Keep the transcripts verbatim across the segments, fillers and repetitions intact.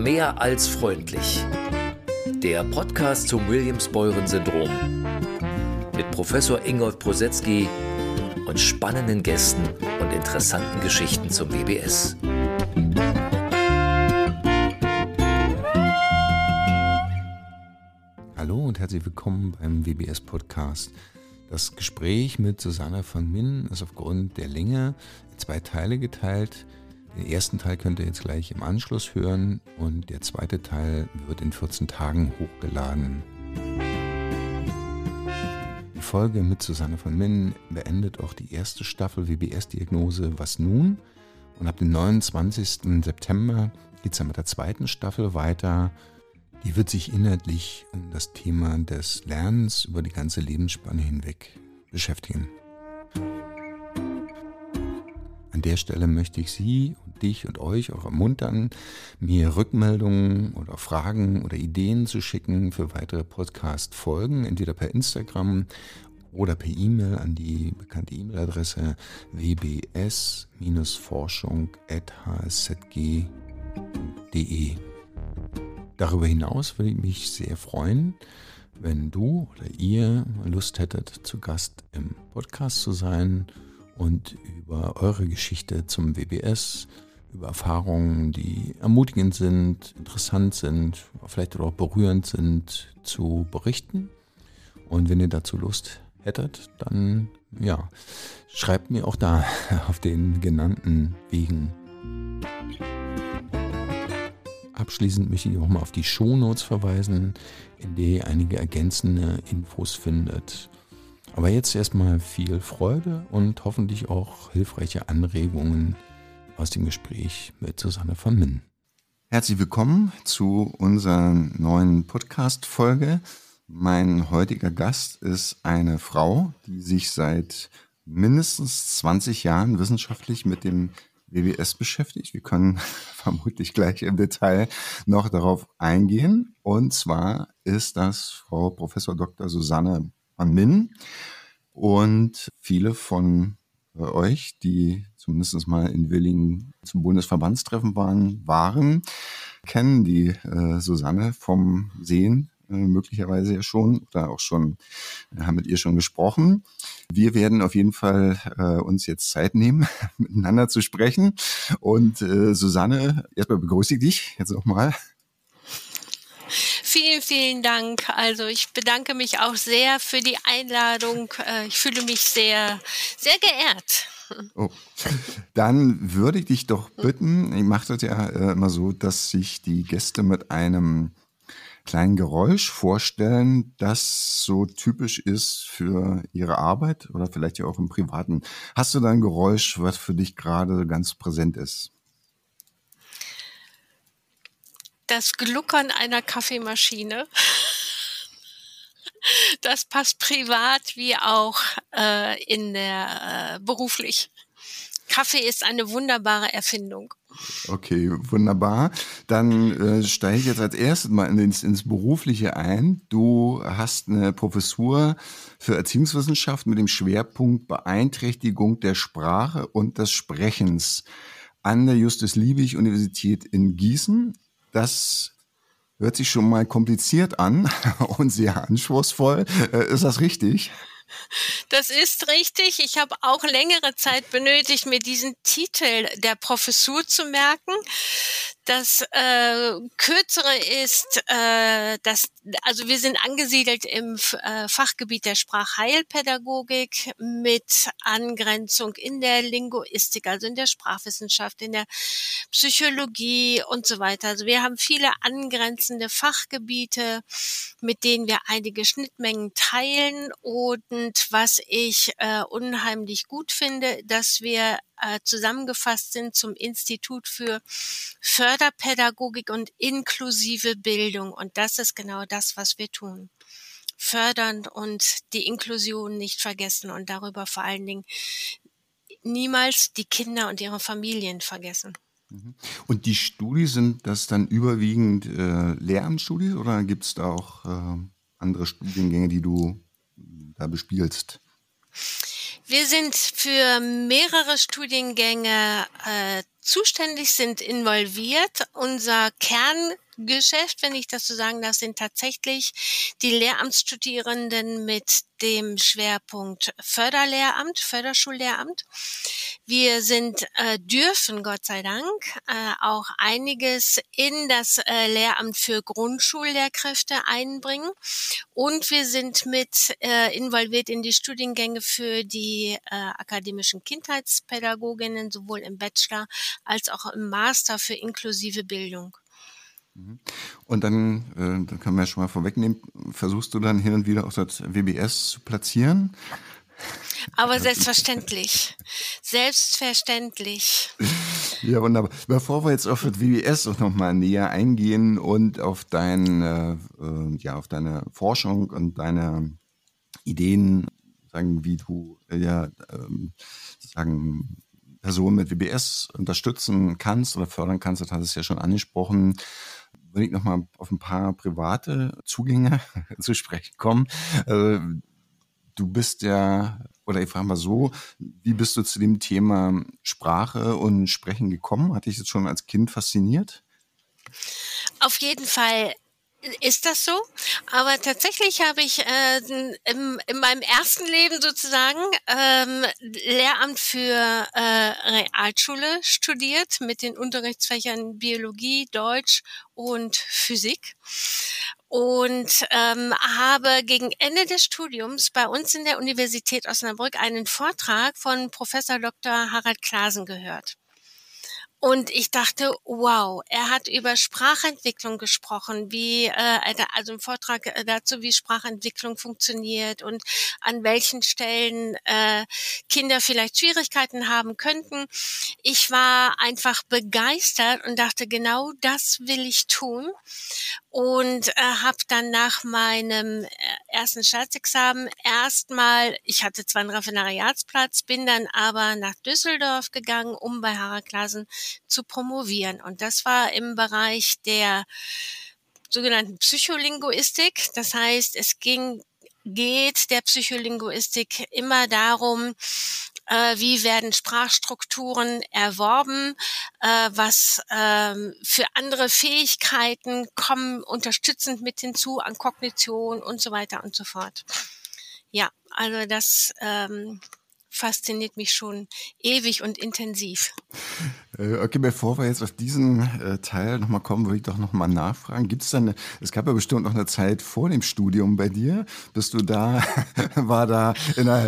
Mehr als freundlich. Der Podcast zum Williams-Beuren-Syndrom. Mit Professor Ingolf Brosetzky und spannenden Gästen und interessanten Geschichten zum W B S. Hallo und herzlich willkommen beim W B S-Podcast. Das Gespräch mit Susanne von Minn ist aufgrund der Länge in zwei Teile geteilt. Den ersten Teil könnt ihr jetzt gleich im Anschluss hören und der zweite Teil wird in vierzehn Tagen hochgeladen. Die Folge mit Susanne von Minn beendet auch die erste Staffel W B S-Diagnose Was nun? Und ab dem neunundzwanzigsten September geht es dann mit der zweiten Staffel weiter. Die wird sich inhaltlich um das Thema des Lernens über die ganze Lebensspanne hinweg beschäftigen. An der Stelle möchte ich Sie und dich und euch auch ermuntern, mir Rückmeldungen oder Fragen oder Ideen zu schicken für weitere Podcast-Folgen, entweder per Instagram oder per E-Mail an die bekannte E-Mail-Adresse w b s forschung at h s z g punkt d e. Darüber hinaus würde ich mich sehr freuen, wenn du oder ihr Lust hättet, zu Gast im Podcast zu sein und über eure Geschichte zum W B S, über Erfahrungen, die ermutigend sind, interessant sind, vielleicht auch berührend sind, zu berichten. Und wenn ihr dazu Lust hättet, dann ja, schreibt mir auch da auf den genannten Wegen. Abschließend möchte ich auch mal auf die Shownotes verweisen, in der ihr einige ergänzende Infos findet. Aber jetzt erstmal viel Freude und hoffentlich auch hilfreiche Anregungen aus dem Gespräch mit Susanne von Minn. Herzlich willkommen zu unserer neuen Podcast-Folge. Mein heutiger Gast ist eine Frau, die sich seit mindestens zwanzig Jahren wissenschaftlich mit dem W B S beschäftigt. Wir können vermutlich gleich im Detail noch darauf eingehen. Und zwar ist das Frau Professor Doktor Susanne von Minn. Und viele von euch, die zumindest mal in Willingen zum Bundesverbandstreffen waren, waren, kennen die äh, Susanne vom Sehen äh, möglicherweise ja schon oder auch schon, äh, haben mit ihr schon gesprochen. Wir werden auf jeden Fall äh, uns jetzt Zeit nehmen, miteinander zu sprechen. Und äh, Susanne, erstmal begrüße ich dich jetzt auch mal. Vielen, vielen Dank. Also ich bedanke mich auch sehr für die Einladung. Ich fühle mich sehr, sehr geehrt. Oh. Dann würde ich dich doch bitten, ich mache das ja äh, immer so, dass sich die Gäste mit einem kleinen Geräusch vorstellen, das so typisch ist für ihre Arbeit oder vielleicht ja auch im Privaten. Hast du da ein Geräusch, was für dich gerade ganz präsent ist? Das Gluckern einer Kaffeemaschine, das passt privat wie auch äh, in der äh, beruflich. Kaffee ist eine wunderbare Erfindung. Okay, wunderbar. Dann äh, steige ich jetzt als erstes mal ins, ins Berufliche ein. Du hast eine Professur für Erziehungswissenschaft mit dem Schwerpunkt Beeinträchtigung der Sprache und des Sprechens an der Justus-Liebig-Universität in Gießen. Das hört sich schon mal kompliziert an und sehr anspruchsvoll. Ist das richtig? Das ist richtig. Ich habe auch längere Zeit benötigt, mir diesen Titel der Professur zu merken. Das äh, Kürzere ist, äh, das, also wir sind angesiedelt im äh, Fachgebiet der Sprachheilpädagogik mit Angrenzung in der Linguistik, also in der Sprachwissenschaft, in der Psychologie und so weiter. Also wir haben viele angrenzende Fachgebiete, mit denen wir einige Schnittmengen teilen. Und was ich äh, unheimlich gut finde, dass wir äh, zusammengefasst sind zum Institut für Förderpädagogik und inklusive Bildung. Und das ist genau das, was wir tun. Fördern und die Inklusion nicht vergessen und darüber vor allen Dingen niemals die Kinder und ihre Familien vergessen. Und die Studien, sind das dann überwiegend äh, Lehramtsstudien oder gibt es da auch äh, andere Studiengänge, die du da bespielst? Wir sind für mehrere Studiengänge äh, zuständig, sind involviert. Unser Kerngeschäft, wenn ich das so sagen darf, sind tatsächlich die Lehramtsstudierenden mit dem Schwerpunkt Förderlehramt, Förderschullehramt. Wir sind, äh, dürfen Gott sei Dank äh, auch einiges in das äh, Lehramt für Grundschullehrkräfte einbringen. Und wir sind mit äh, involviert in die Studiengänge für die äh, akademischen Kindheitspädagoginnen, sowohl im Bachelor als auch im Master für inklusive Bildung. Und dann, äh, dann können wir ja schon mal vorwegnehmen, versuchst du dann hin und wieder auch das W B S zu platzieren? Aber selbstverständlich. Selbstverständlich. Ja, wunderbar. Bevor wir jetzt auf das W B S auch nochmal näher eingehen und auf deine, äh, ja, auf deine Forschung und deine Ideen, sagen, wie du äh, ja, ähm, sagen, Personen mit W B S unterstützen kannst oder fördern kannst, das hast du es ja schon angesprochen, will ich nochmal auf ein paar private Zugänge zu sprechen kommen. Äh, du bist ja, oder ich frage mal so, wie bist du zu dem Thema Sprache und Sprechen gekommen? Hat dich das schon als Kind fasziniert? Auf jeden Fall ist das so, aber tatsächlich habe ich äh, im, in meinem ersten Leben sozusagen ähm, Lehramt für äh, Realschule studiert mit den Unterrichtsfächern Biologie, Deutsch und Physik. Und ähm, habe gegen Ende des Studiums bei uns in der Universität Osnabrück einen Vortrag von Professor Doktor Harald Clasen gehört. Und ich dachte, wow, er hat über Sprachentwicklung gesprochen, wie äh, also im Vortrag dazu, wie Sprachentwicklung funktioniert und an welchen Stellen äh, Kinder vielleicht Schwierigkeiten haben könnten. Ich war einfach begeistert und dachte, genau das will ich tun. Und äh, habe dann nach meinem ersten Staatsexamen erstmal, ich hatte zwar einen Referendariatsplatz, bin dann aber nach Düsseldorf gegangen, um bei Harald Clasen zu promovieren. Und das war im Bereich der sogenannten Psycholinguistik. Das heißt, es ging, geht der Psycholinguistik immer darum, äh, wie werden Sprachstrukturen erworben, äh, was ähm, für andere Fähigkeiten kommen unterstützend mit hinzu an Kognition und so weiter und so fort. Ja, also das ähm, fasziniert mich schon ewig und intensiv. Okay, bevor wir jetzt auf diesen äh, Teil nochmal kommen, würde ich doch nochmal nachfragen. Gibt es dann, eine, es gab ja bestimmt noch eine Zeit vor dem Studium bei dir. Bist du da, war da in der,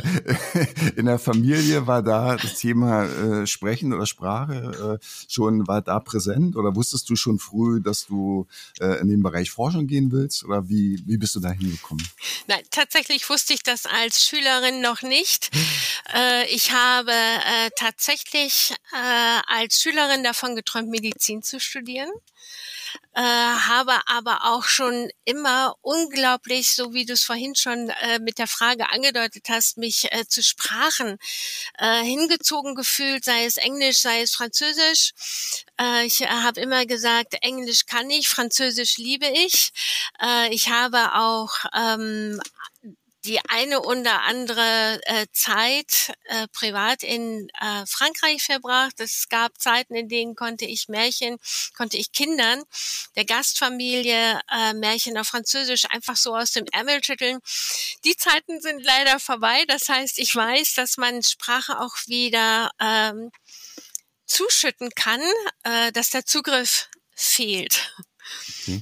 in der Familie, war da das Thema äh, Sprechen oder Sprache äh, schon, war da präsent? Oder wusstest du schon früh, dass du äh, in den Bereich Forschung gehen willst? Oder wie, wie bist du da hingekommen? Nein, tatsächlich wusste ich das als Schülerin noch nicht. Äh, ich habe äh, tatsächlich äh, als Schülerin davon geträumt, Medizin zu studieren, äh, habe aber auch schon immer unglaublich, so wie du es vorhin schon äh, mit der Frage angedeutet hast, mich äh, zu Sprachen äh, hingezogen gefühlt, sei es Englisch, sei es Französisch. Äh, ich äh, habe immer gesagt, Englisch kann ich, Französisch liebe ich. Äh, ich habe auch ähm, die eine oder andere äh, Zeit äh, privat in äh, Frankreich verbracht. Es gab Zeiten, in denen konnte ich Märchen, konnte ich Kindern der Gastfamilie äh, Märchen auf Französisch einfach so aus dem Ärmel schütteln. Die Zeiten sind leider vorbei. Das heißt, ich weiß, dass man Sprache auch wieder ähm, zuschütten kann, äh, dass der Zugriff fehlt. Okay.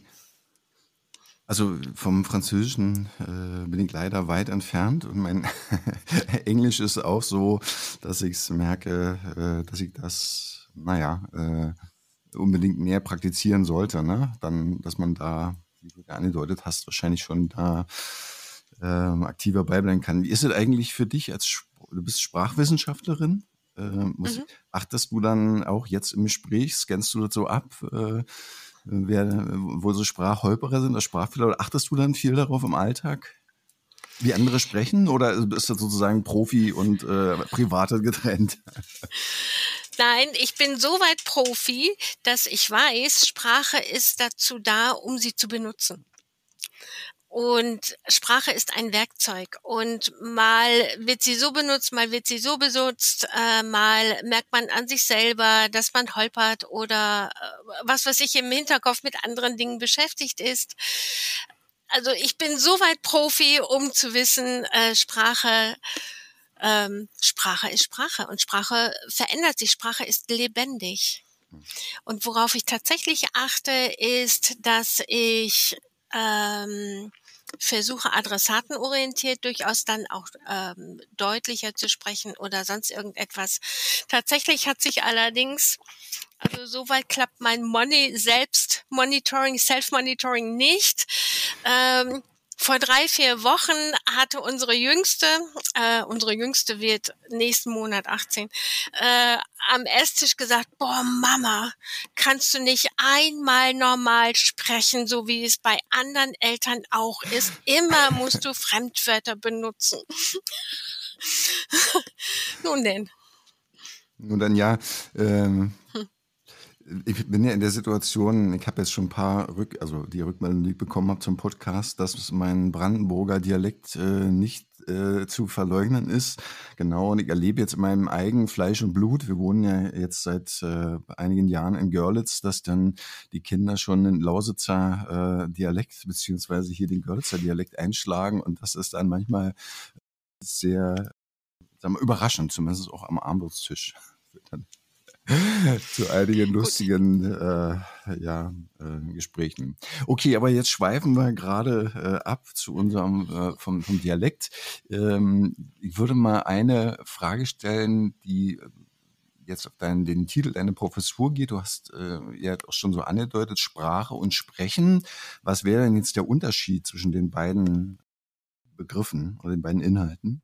Also vom Französischen äh, bin ich leider weit entfernt und mein Englisch ist auch so, dass ich es merke, äh, dass ich das, naja, äh, unbedingt mehr praktizieren sollte, ne? Dann, dass man da, wie du ja angedeutet hast, wahrscheinlich schon da äh, aktiver beibleiben kann. Wie ist es eigentlich für dich als, du bist Sprachwissenschaftlerin? Äh, muss, mhm. Achtest du dann auch jetzt im Gespräch, scannst du das so ab, äh, wer, wo so Sprachholperer sind, oder Sprachfehler, oder achtest du dann viel darauf im Alltag, wie andere sprechen, oder ist das sozusagen Profi und äh, Private getrennt? Nein, ich bin so weit Profi, dass ich weiß, Sprache ist dazu da, um sie zu benutzen. Und Sprache ist ein Werkzeug und mal wird sie so benutzt, mal wird sie so benutzt, äh, mal merkt man an sich selber, dass man holpert oder äh, was weiß ich im Hinterkopf mit anderen Dingen beschäftigt ist. Also ich bin so weit Profi, um zu wissen, äh, Sprache, ähm, Sprache ist Sprache und Sprache verändert sich, Sprache ist lebendig. Und worauf ich tatsächlich achte, ist, dass ich ähm, versuche, adressatenorientiert durchaus dann auch ähm, deutlicher zu sprechen oder sonst irgendetwas. Tatsächlich hat sich allerdings, also soweit klappt mein Money selbst Monitoring, Self-Monitoring nicht. Ähm, Vor drei, vier Wochen hatte unsere Jüngste, äh, unsere Jüngste wird nächsten Monat achtzehn, äh, am Esstisch gesagt, boah Mama, kannst du nicht einmal normal sprechen, so wie es bei anderen Eltern auch ist? Immer musst du Fremdwörter benutzen. Nun denn. Nun dann ja, ähm, Hm. ich bin ja in der Situation, ich habe jetzt schon ein paar Rück, also die Rückmeldung, die ich bekommen habe zum Podcast, dass mein Brandenburger Dialekt äh, nicht äh, zu verleugnen ist. Genau, und ich erlebe jetzt in meinem eigenen Fleisch und Blut, wir wohnen ja jetzt seit äh, einigen Jahren in Görlitz, dass dann die Kinder schon den Lausitzer äh, Dialekt beziehungsweise hier den Görlitzer Dialekt einschlagen und das ist dann manchmal sehr, sagen wir, überraschend, zumindest auch am Abendbrotstisch. Dann zu einigen lustigen äh, ja, äh, Gesprächen. Okay, aber jetzt schweifen wir gerade äh, ab zu unserem äh, vom, vom Dialekt. Ähm, ich würde mal eine Frage stellen, die jetzt auf deinen, den Titel deiner Professur geht. Du hast äh, ja auch schon so angedeutet, Sprache und Sprechen. Was wäre denn jetzt der Unterschied zwischen den beiden Begriffen oder den beiden Inhalten?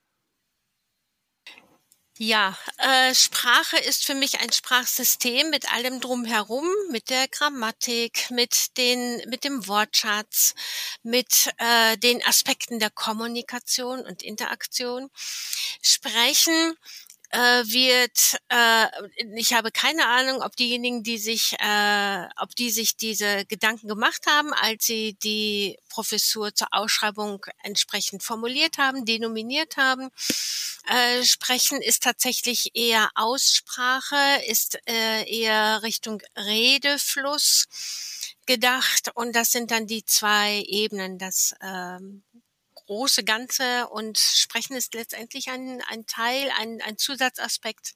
Ja, äh, Sprache ist für mich ein Sprachsystem mit allem drumherum, mit der Grammatik, mit den, mit dem Wortschatz, mit äh, den Aspekten der Kommunikation und Interaktion. Sprechen äh, wird, äh, ich habe keine Ahnung, ob diejenigen, die sich, äh, ob die sich diese Gedanken gemacht haben, als sie die Professur zur Ausschreibung entsprechend formuliert haben, denominiert haben. Äh, Sprechen ist tatsächlich eher Aussprache, ist äh, eher Richtung Redefluss gedacht und das sind dann die zwei Ebenen, das ähm, große Ganze und Sprechen ist letztendlich ein, ein Teil, ein, ein Zusatzaspekt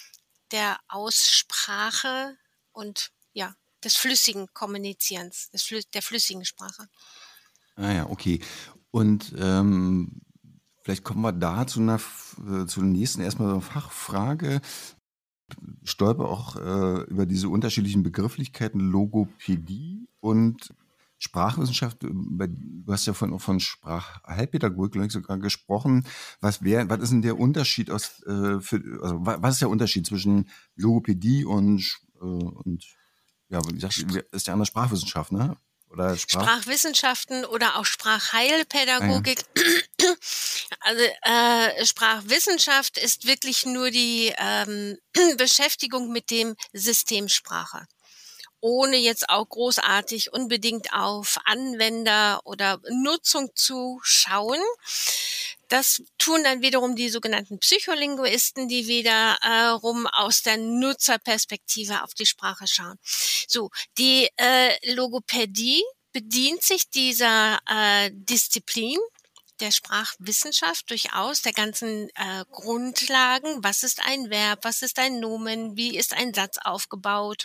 der Aussprache und ja, des flüssigen Kommunizierens, des Flü- der flüssigen Sprache. Ah ja, okay. Und ähm, vielleicht kommen wir da zu einer, äh, zu der nächsten erstmal so eine Fachfrage. Ich stolper auch äh, über diese unterschiedlichen Begrifflichkeiten Logopädie und Sprachwissenschaft. Du hast ja von, von Sprachheilpädagogik glaube ich, sogar gesprochen. Was wäre, was ist denn der Unterschied aus, äh, für, also was ist der Unterschied zwischen Logopädie und, äh, und ja, wie gesagt, ist ja eine Sprachwissenschaft, ne? Oder Sprach Sprachwissenschaften oder auch Sprachheilpädagogik. Ah, ja. Also äh, Sprachwissenschaft ist wirklich nur die ähm, Beschäftigung mit dem System Sprache, ohne jetzt auch großartig unbedingt auf Anwender oder Nutzung zu schauen. Das tun dann wiederum die sogenannten Psycholinguisten, die wiederum äh, aus der Nutzerperspektive auf die Sprache schauen. So, die äh, Logopädie bedient sich dieser äh, Disziplin der Sprachwissenschaft durchaus, der ganzen äh, Grundlagen. Was ist ein Verb? Was ist ein Nomen? Wie ist ein Satz aufgebaut?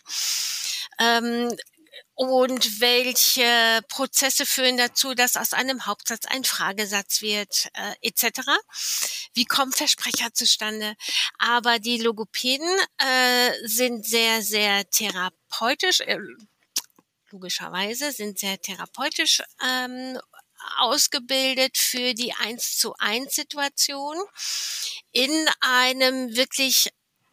Ähm, und welche Prozesse führen dazu, dass aus einem Hauptsatz ein Fragesatz wird, äh, et cetera. Wie kommen Versprecher zustande? Aber die Logopäden äh, sind sehr, sehr therapeutisch, äh, logischerweise sind sehr therapeutisch ähm, ausgebildet für die eins zu eins Situation in einem wirklich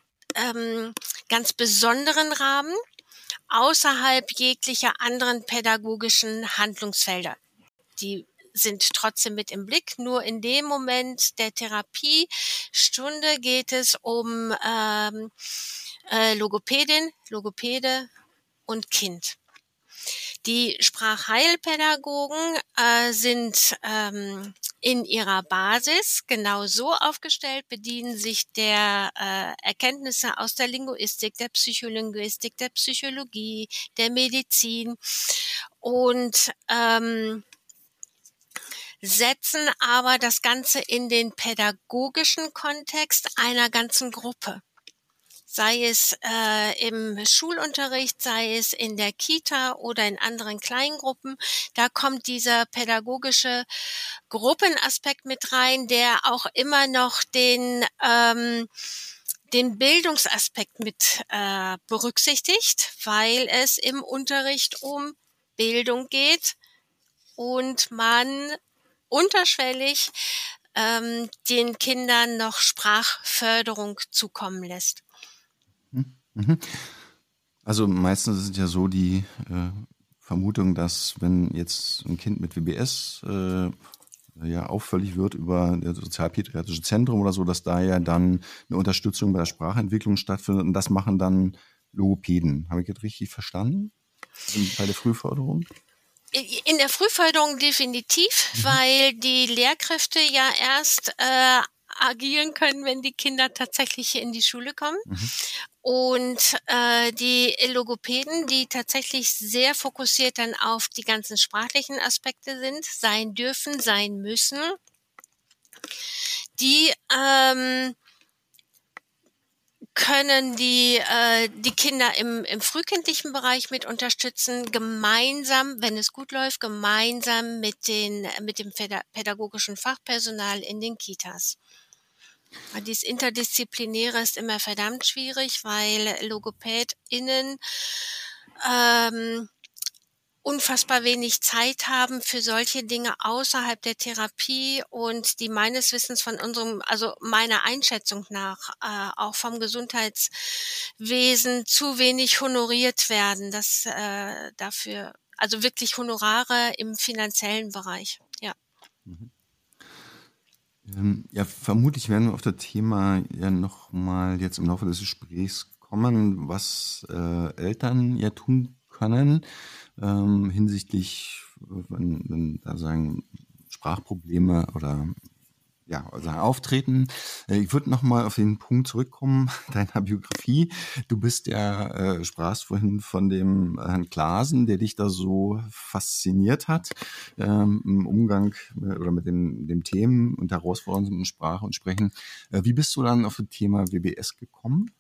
ähm, ganz besonderen Rahmen, außerhalb jeglicher anderen pädagogischen Handlungsfelder. Die sind trotzdem mit im Blick. Nur in dem Moment der Therapiestunde geht es um ähm, äh, Logopädin, Logopäde und Kind. Die Sprachheilpädagogen äh, sind ähm, in ihrer Basis genau so aufgestellt, bedienen sich der äh, Erkenntnisse aus der Linguistik, der Psycholinguistik, der Psychologie, der Medizin und ähm, setzen aber das Ganze in den pädagogischen Kontext einer ganzen Gruppe. Sei es äh, im Schulunterricht, sei es in der Kita oder in anderen Kleingruppen, da kommt dieser pädagogische Gruppenaspekt mit rein, der auch immer noch den ähm, den Bildungsaspekt mit äh, berücksichtigt, weil es im Unterricht um Bildung geht und man unterschwellig ähm, den Kindern noch Sprachförderung zukommen lässt. Also meistens ist es ja so die äh, Vermutung, dass wenn jetzt ein Kind mit W B S äh, ja auffällig wird über das sozialpädiatrische Zentrum oder so, dass da ja dann eine Unterstützung bei der Sprachentwicklung stattfindet und das machen dann Logopäden. Habe ich das richtig verstanden? Bei der Frühförderung? In der Frühförderung definitiv, mhm. weil die Lehrkräfte ja erst äh, agieren können, wenn die Kinder tatsächlich in die Schule kommen. Mhm. Und äh, die Logopäden, die tatsächlich sehr fokussiert dann auf die ganzen sprachlichen Aspekte sind, sein dürfen, sein müssen, die ähm, können die äh, die Kinder im im frühkindlichen Bereich mit unterstützen, gemeinsam, wenn es gut läuft, gemeinsam mit den mit dem pädagogischen Fachpersonal in den Kitas. Dieses Interdisziplinäre ist immer verdammt schwierig, weil LogopädInnen ähm, unfassbar wenig Zeit haben für solche Dinge außerhalb der Therapie und die meines Wissens von unserem, also meiner Einschätzung nach, äh, auch vom Gesundheitswesen zu wenig honoriert werden. Das äh, dafür, also wirklich Honorare im finanziellen Bereich, ja. Mhm. Ja, vermutlich werden wir auf das Thema ja nochmal jetzt im Laufe des Gesprächs kommen, was äh, Eltern ja tun können ähm, hinsichtlich, wenn, wenn da sagen Sprachprobleme oder ja, also auftreten. Ich würde nochmal auf den Punkt zurückkommen, deiner Biografie. Du bist ja, äh, sprachst vorhin von dem Herrn Klaasen, der dich da so fasziniert hat, ähm, im Umgang oder mit dem, dem Themen und Herausforderungen in Sprache und Sprechen. Äh, wie bist du dann auf das Thema W B S gekommen?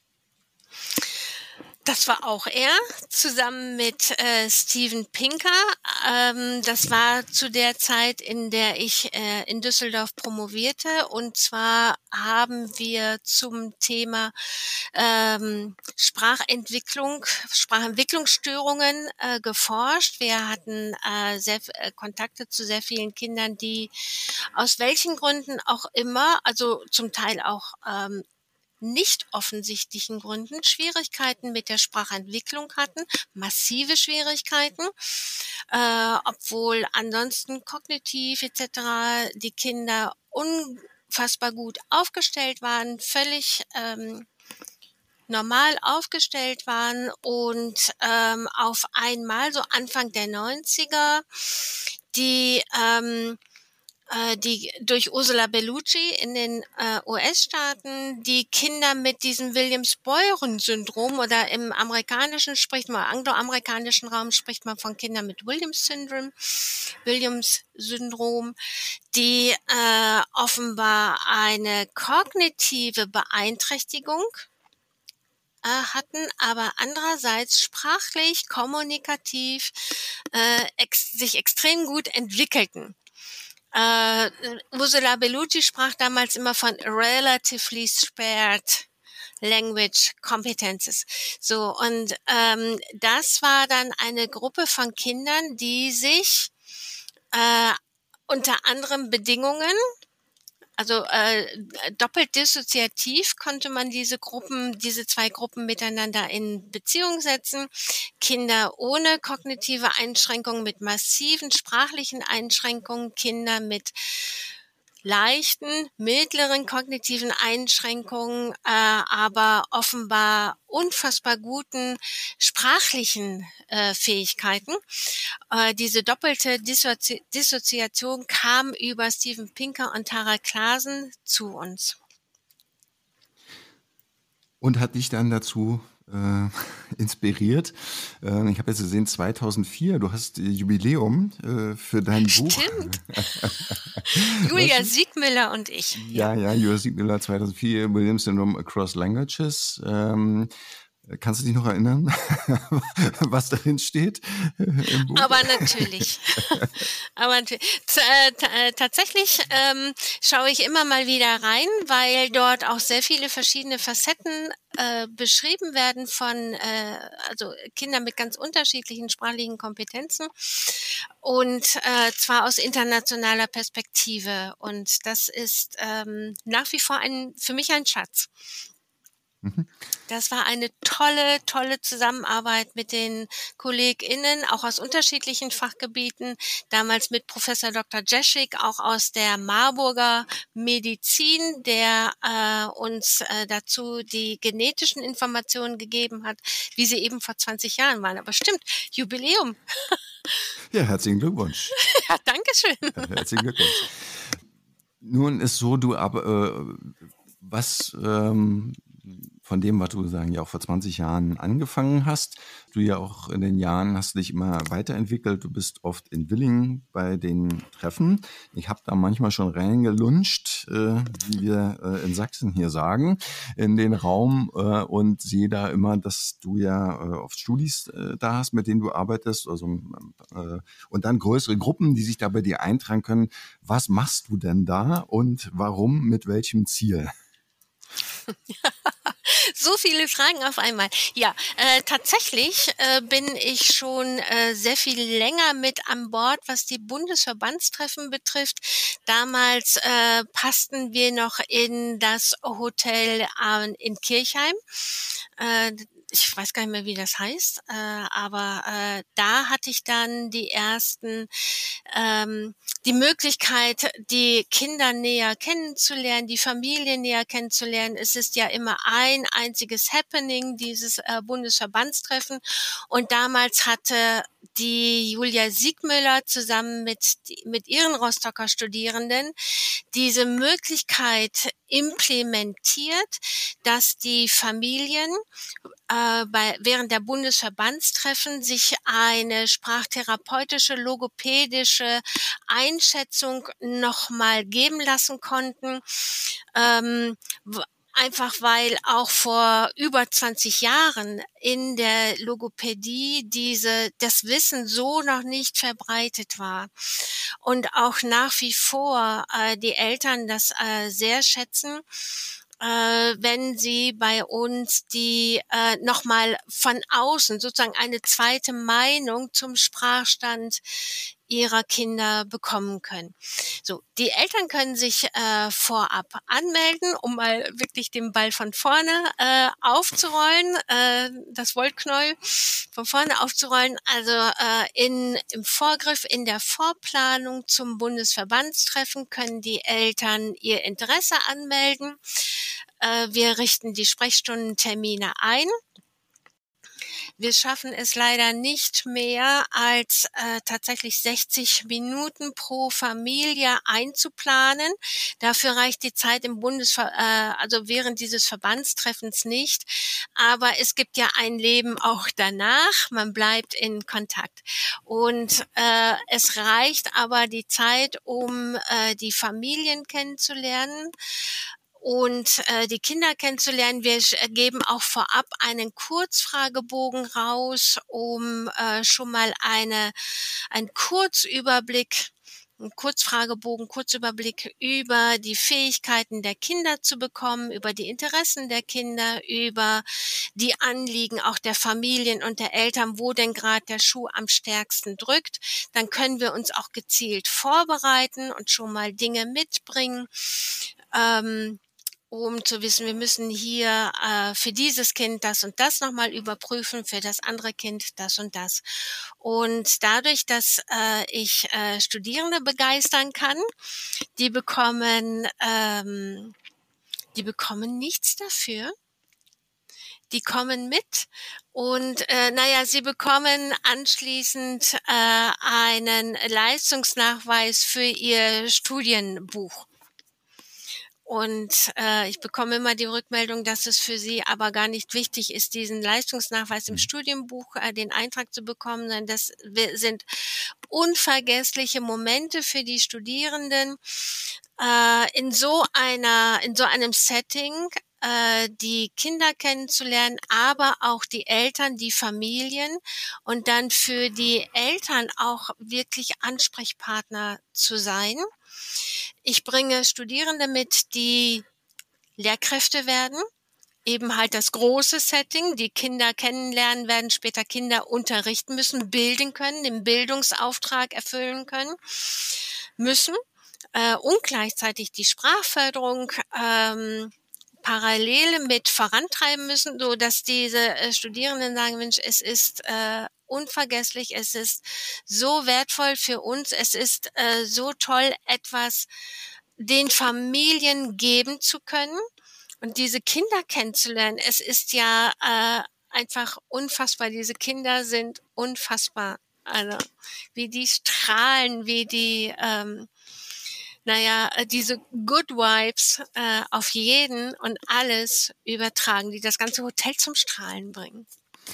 Das war auch er, zusammen mit äh, Steven Pinker. Ähm, das war zu der Zeit, in der ich äh, in Düsseldorf promovierte. Und zwar haben wir zum Thema ähm, Sprachentwicklung, Sprachentwicklungsstörungen äh, geforscht. Wir hatten äh, sehr äh, Kontakte zu sehr vielen Kindern, die aus welchen Gründen auch immer, also zum Teil auch ähm, nicht offensichtlichen Gründen Schwierigkeiten mit der Sprachentwicklung hatten, massive Schwierigkeiten, äh, obwohl ansonsten kognitiv et cetera die Kinder unfassbar gut aufgestellt waren, völlig ähm, normal aufgestellt waren und ähm, auf einmal so Anfang der neunziger die ähm, die durch Ursula Bellucci in den äh, U S-Staaten die Kinder mit diesem Williams-Beuren-Syndrom oder im amerikanischen spricht man, angloamerikanischen Raum spricht man von Kindern mit Williams-Syndrom, Williams-Syndrom, die äh, offenbar eine kognitive Beeinträchtigung äh, hatten, aber andererseits sprachlich, kommunikativ äh, ex- sich extrem gut entwickelten. Uh, Ursula Bellucci sprach damals immer von relatively spared language competences. So, und ähm, das war dann eine Gruppe von Kindern, die sich äh, unter anderen Bedingungen, also äh, doppelt dissoziativ konnte man diese Gruppen, diese zwei Gruppen miteinander in Beziehung setzen. Kinder ohne kognitive Einschränkungen, mit massiven sprachlichen Einschränkungen, Kinder mit leichten, mittleren kognitiven Einschränkungen, äh, aber offenbar unfassbar guten sprachlichen äh, Fähigkeiten. Äh, diese doppelte Dissozi- Dissoziation kam über Steven Pinker und Tara Klaasen zu uns. Und hat dich dann dazu äh, inspiriert. Äh, ich habe jetzt gesehen, zweitausendvier, du hast äh, Jubiläum äh, für dein Buch. Stimmt. Julia Siegmüller und ich. Ja, ja, Julia Siegmüller, zweitausendvier, Williams Syndrome Across Languages. Ähm, kannst du dich noch erinnern, was darin steht im Buch? Aber natürlich. Aber t- t- tatsächlich ähm, schaue ich immer mal wieder rein, weil dort auch sehr viele verschiedene Facetten äh, beschrieben werden von äh, also Kindern mit ganz unterschiedlichen sprachlichen Kompetenzen und äh, zwar aus internationaler Perspektive. Und das ist ähm, nach wie vor ein für mich ein Schatz. Das war eine tolle, tolle Zusammenarbeit mit den KollegInnen, auch aus unterschiedlichen Fachgebieten. Damals mit Professor Doktor Jeschik, auch aus der Marburger Medizin, der äh, uns äh, dazu die genetischen Informationen gegeben hat, wie sie eben vor zwanzig Jahren waren. Aber stimmt, Jubiläum. Ja, herzlichen Glückwunsch. Ja, danke schön. Ja, herzlichen Glückwunsch. Nun ist so, du aber äh, was ähm, von dem, was du sagen, ja auch vor zwanzig Jahren angefangen hast, du ja auch in den Jahren hast dich immer weiterentwickelt. Du bist oft in Willingen bei den Treffen. Ich habe da manchmal schon reingelunscht, äh, wie wir äh, in Sachsen hier sagen, in den Raum äh, und sehe da immer, dass du ja äh, oft Studis äh, da hast, mit denen du arbeitest, also äh, und dann größere Gruppen, die sich da bei dir eintragen können. Was machst du denn da und warum, mit welchem Ziel? So viele Fragen auf einmal. Ja, äh, tatsächlich äh, bin ich schon äh, sehr viel länger mit an Bord, was die Bundesverbandstreffen betrifft. Damals äh, passten wir noch in das Hotel äh, in Kirchheim. Äh, ich weiß gar nicht mehr, wie das heißt, äh, aber äh, da hatte ich dann die ersten, ähm, die Möglichkeit, die Kinder näher kennenzulernen, die Familie näher kennenzulernen. Es ist ja immer ein einziges Happening, dieses äh, Bundesverbandstreffen. Und damals hatte die Julia Siegmüller zusammen mit, mit ihren Rostocker Studierenden diese Möglichkeit implementiert, dass die Familien äh, bei, während der Bundesverbandstreffen sich eine sprachtherapeutische, logopädische Einschätzung nochmal geben lassen konnten. Ähm, Einfach weil auch vor über zwanzig Jahren in der Logopädie diese, das Wissen so noch nicht verbreitet war. Und auch nach wie vor äh, die Eltern das äh, sehr schätzen, äh, wenn sie bei uns die äh, nochmal von außen sozusagen eine zweite Meinung zum Sprachstand ihrer Kinder bekommen können. So, die Eltern können sich äh, vorab anmelden, um mal wirklich den Ball von vorne äh, aufzurollen, äh, das Wollknäuel von vorne aufzurollen. Also äh, in im Vorgriff, in der Vorplanung zum Bundesverbandstreffen können die Eltern ihr Interesse anmelden. Äh, wir richten die Sprechstundentermine ein. Wir schaffen es leider nicht mehr, als äh, tatsächlich sechzig Minuten pro Familie einzuplanen. Dafür reicht die Zeit im Bundesver äh, also während dieses Verbandstreffens nicht. Aber es gibt ja ein Leben auch danach. Man bleibt in Kontakt. Und äh, es reicht aber die Zeit, um äh, die Familien kennenzulernen und äh, die Kinder kennenzulernen. Wir geben auch vorab einen Kurzfragebogen raus, um äh, schon mal eine einen Kurzüberblick, einen Kurzfragebogen, Kurzüberblick über die Fähigkeiten der Kinder zu bekommen, über die Interessen der Kinder, über die Anliegen auch der Familien und der Eltern, wo denn gerade der Schuh am stärksten drückt. Dann können wir uns auch gezielt vorbereiten und schon mal Dinge mitbringen. Ähm, um zu wissen, wir müssen hier äh, für dieses Kind das und das nochmal überprüfen, für das andere Kind das und das. Und dadurch, dass äh, ich äh, Studierende begeistern kann, die bekommen, ähm, die bekommen nichts dafür. Die kommen mit und äh, naja, sie bekommen anschließend äh, einen Leistungsnachweis für ihr Studienbuch. Und äh, ich bekomme immer die Rückmeldung, dass es für sie aber gar nicht wichtig ist, diesen Leistungsnachweis im Mhm. Studienbuch, äh, den Eintrag zu bekommen, sondern das sind unvergessliche Momente für die Studierenden äh, in so einer, in so einem Setting, äh, die Kinder kennenzulernen, aber auch die Eltern, die Familien und dann für die Eltern auch wirklich Ansprechpartner zu sein. Ich bringe Studierende mit, die Lehrkräfte werden, eben halt das große Setting, die Kinder kennenlernen werden, später Kinder unterrichten müssen, bilden können, den Bildungsauftrag erfüllen können, müssen äh, und gleichzeitig die Sprachförderung ähm, parallel mit vorantreiben müssen, so dass diese äh, Studierenden sagen, Mensch, es ist äh, unvergesslich, es ist so wertvoll für uns, es ist äh, so toll, etwas den Familien geben zu können und diese Kinder kennenzulernen. Es ist ja äh, einfach unfassbar. Diese Kinder sind unfassbar. Also wie die strahlen, wie die ähm, naja, diese Good Vibes äh, auf jeden und alles übertragen, die das ganze Hotel zum Strahlen bringen.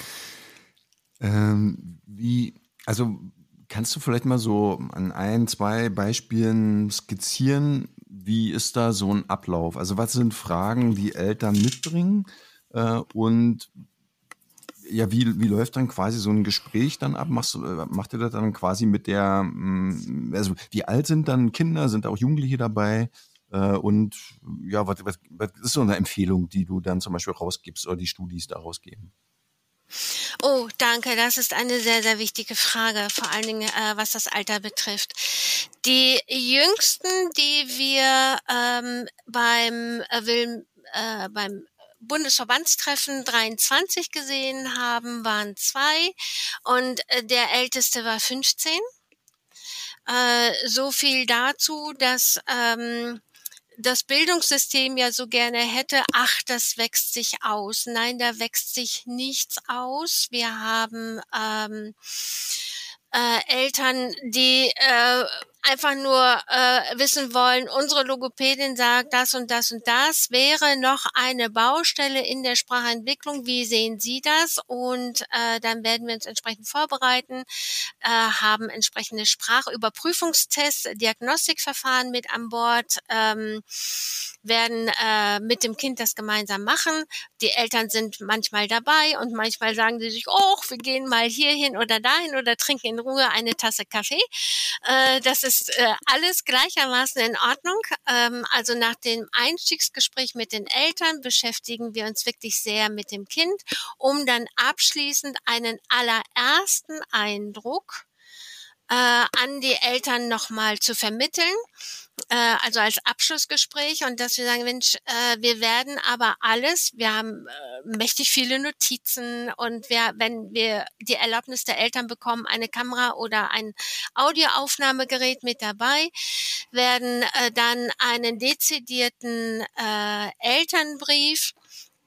Ähm, wie, also kannst du vielleicht mal so an ein, zwei Beispielen skizzieren, wie ist da so ein Ablauf? Also was sind Fragen, die Eltern mitbringen äh, und ja, wie, wie läuft dann quasi so ein Gespräch dann ab? Machst, du- äh, macht ihr das dann quasi mit der, mm, also wie alt sind dann Kinder? Sind da auch Jugendliche dabei? Äh, und ja, was, was, was ist so eine Empfehlung, die du dann zum Beispiel rausgibst oder die Studis da rausgeben? Oh, danke. Das ist eine sehr, sehr wichtige Frage, vor allen Dingen, äh, was das Alter betrifft. Die Jüngsten, die wir ähm, beim äh, Wilm, äh, beim Bundesverbandstreffen dreiundzwanzig gesehen haben, waren zwei und äh, der Älteste war fünfzehn. Äh, so viel dazu, dass ähm, das Bildungssystem ja so gerne hätte, ach, das wächst sich aus. Nein, da wächst sich nichts aus. Wir haben ähm, äh, Eltern, die äh, einfach nur äh, wissen wollen, unsere Logopädin sagt das und das und das, wäre noch eine Baustelle in der Sprachentwicklung. Wie sehen Sie das? Und äh, dann werden wir uns entsprechend vorbereiten, äh, haben entsprechende Sprachüberprüfungstests, Diagnostikverfahren mit an Bord, ähm, werden äh, mit dem Kind das gemeinsam machen. Die Eltern sind manchmal dabei und manchmal sagen sie sich, oh, wir gehen mal hierhin oder dahin oder trinken in Ruhe eine Tasse Kaffee. Äh, das ist äh, alles gleichermaßen in Ordnung. Ähm, also nach dem Einstiegsgespräch mit den Eltern beschäftigen wir uns wirklich sehr mit dem Kind, um dann abschließend einen allerersten Eindruck äh, an die Eltern nochmal zu vermitteln, äh, also als Abschlussgespräch und dass wir sagen, Mensch, äh, wir werden aber alles, wir haben äh, mächtig viele Notizen und wir, wenn wir die Erlaubnis der Eltern bekommen, eine Kamera oder ein Audioaufnahmegerät mit dabei, werden äh, dann einen dezidierten äh, Elternbrief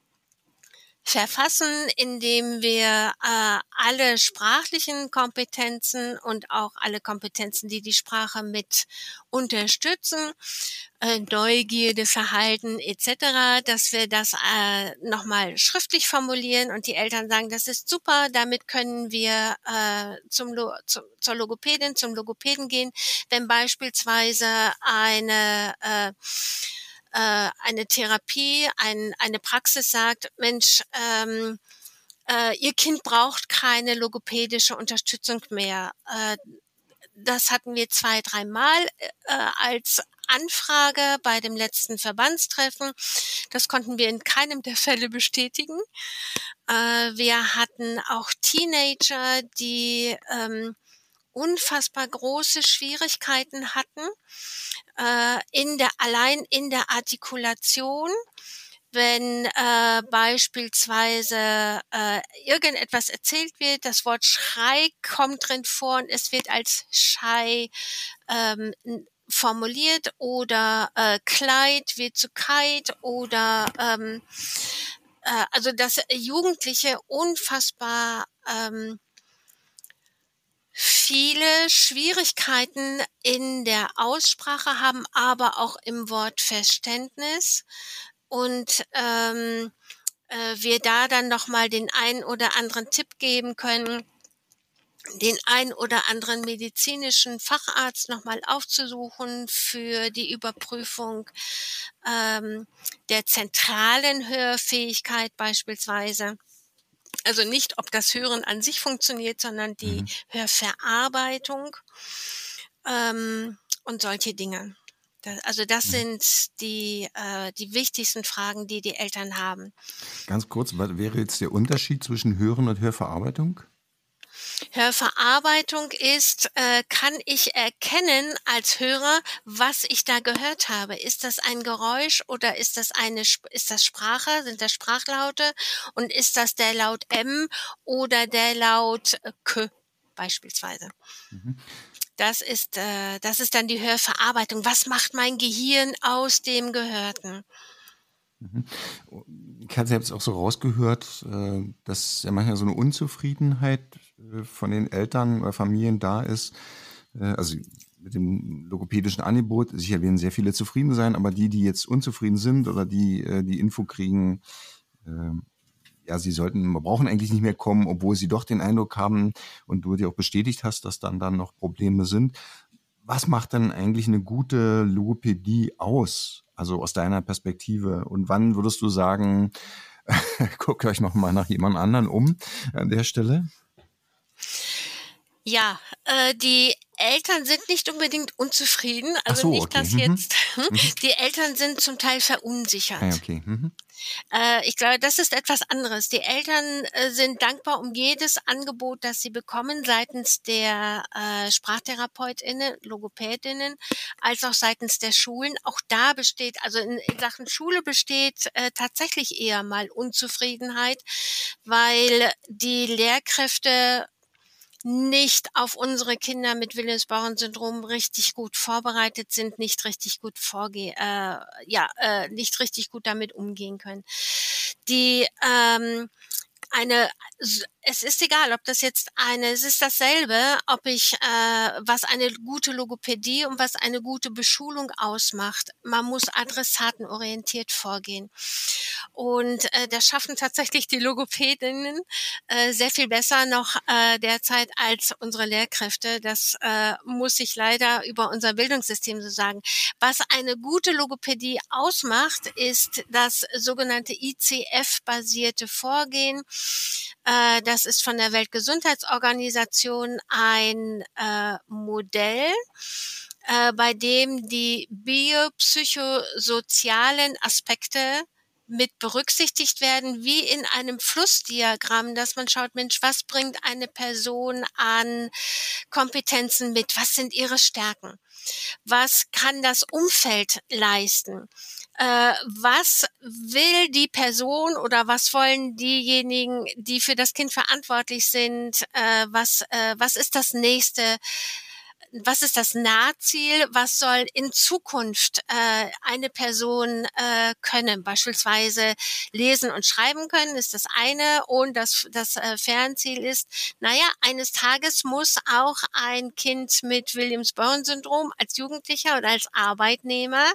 verfassen, indem wir äh, alle sprachlichen Kompetenzen und auch alle Kompetenzen, die die Sprache mit unterstützen, äh, Neugierde, Verhalten et cetera, dass wir das äh, nochmal schriftlich formulieren und die Eltern sagen, das ist super, damit können wir äh, zum Lo- zu, zur Logopädin, zum Logopäden gehen, wenn beispielsweise eine äh, eine Therapie, ein, eine Praxis sagt, Mensch, ähm, äh, Ihr Kind braucht keine logopädische Unterstützung mehr. Äh, das hatten wir zwei, dreimal äh, als Anfrage bei dem letzten Verbandstreffen. Das konnten wir in keinem der Fälle bestätigen. Äh, wir hatten auch Teenager, die ähm, unfassbar große Schwierigkeiten hatten, äh, in der, allein in der Artikulation. wenn äh, beispielsweise äh, irgendetwas erzählt wird, das Wort Schrei kommt drin vor und es wird als Schei ähm, formuliert oder äh, Kleid wird zu Kite oder ähm, äh, also dass Jugendliche unfassbar ähm, viele Schwierigkeiten in der Aussprache haben, aber auch im Wortverständnis und ähm, äh, wir da dann nochmal den einen oder anderen Tipp geben können, den ein oder anderen medizinischen Facharzt nochmal aufzusuchen für die Überprüfung ähm, der zentralen Hörfähigkeit beispielsweise. Also nicht, ob das Hören an sich funktioniert, sondern die Mhm. Hörverarbeitung ähm, und solche Dinge. Das, also das Mhm. sind die, äh, die wichtigsten Fragen, die die Eltern haben. Ganz kurz, was wäre jetzt der Unterschied zwischen Hören und Hörverarbeitung? Hörverarbeitung ist, äh, kann ich erkennen als Hörer, was ich da gehört habe? Ist das ein Geräusch oder ist das eine, ist das Sprache? Sind das Sprachlaute? Und ist das der Laut M oder der Laut äh, K beispielsweise? Mhm. Das ist, äh, das ist dann die Hörverarbeitung. Was macht mein Gehirn aus dem Gehörten? Mhm. Ich hatte jetzt auch so rausgehört, äh, dass ja manchmal so eine Unzufriedenheit äh, von den Eltern oder Familien da ist. Äh, also mit dem logopädischen Angebot, sicher werden sehr viele zufrieden sein, aber die, die jetzt unzufrieden sind oder die äh, die Info kriegen, äh, ja, sie sollten, wir brauchen eigentlich nicht mehr kommen, obwohl sie doch den Eindruck haben und du dir auch bestätigt hast, dass dann dann noch Probleme sind. Was macht denn eigentlich eine gute Logopädie aus? Also aus deiner Perspektive. Und wann würdest du sagen, guckt euch noch mal nach jemand anderen um an der Stelle? Ja, äh, die Eltern sind nicht unbedingt unzufrieden. Ach Also so, nicht, okay. dass Mhm. jetzt, Mhm. die Eltern sind zum Teil Ah, verunsichert. okay. Mhm. Äh, ich glaube, das ist etwas anderes. Die Eltern äh, sind dankbar um jedes Angebot, das sie bekommen seitens der äh, SprachtherapeutInnen, LogopädInnen, als auch seitens der Schulen. Auch da besteht, also in, in Sachen Schule besteht äh, tatsächlich eher mal Unzufriedenheit, weil die Lehrkräfte nicht auf unsere Kinder mit Wilhelms-Bauern-Syndrom richtig gut vorbereitet sind, nicht richtig gut vorgehen, äh, ja, äh, nicht richtig gut damit umgehen können. Die ähm, eine, es ist egal, ob das jetzt eine, es ist dasselbe, ob ich, äh, was eine gute Logopädie und was eine gute Beschulung ausmacht. Man muss adressatenorientiert vorgehen. Und äh, das schaffen tatsächlich die Logopädinnen äh, sehr viel besser noch äh, derzeit als unsere Lehrkräfte. Das äh, muss ich leider über unser Bildungssystem so sagen. Was eine gute Logopädie ausmacht, ist das sogenannte I C F-basierte Vorgehen. Äh, das ist von der Weltgesundheitsorganisation ein äh, Modell, äh, bei dem die biopsychosozialen Aspekte mit berücksichtigt werden, wie in einem Flussdiagramm, dass man schaut, Mensch, was bringt eine Person an Kompetenzen mit? Was sind ihre Stärken? Was kann das Umfeld leisten? Äh, was will die Person oder was wollen diejenigen, die für das Kind verantwortlich sind? Äh, was, äh, was ist das nächste? Was ist das Nahziel? Was soll in Zukunft äh, eine Person äh, können? Beispielsweise lesen und schreiben können ist das eine und das, das äh, Fernziel ist, naja, eines Tages muss auch ein Kind mit Williams-Byrne-Syndrom als Jugendlicher oder als Arbeitnehmerin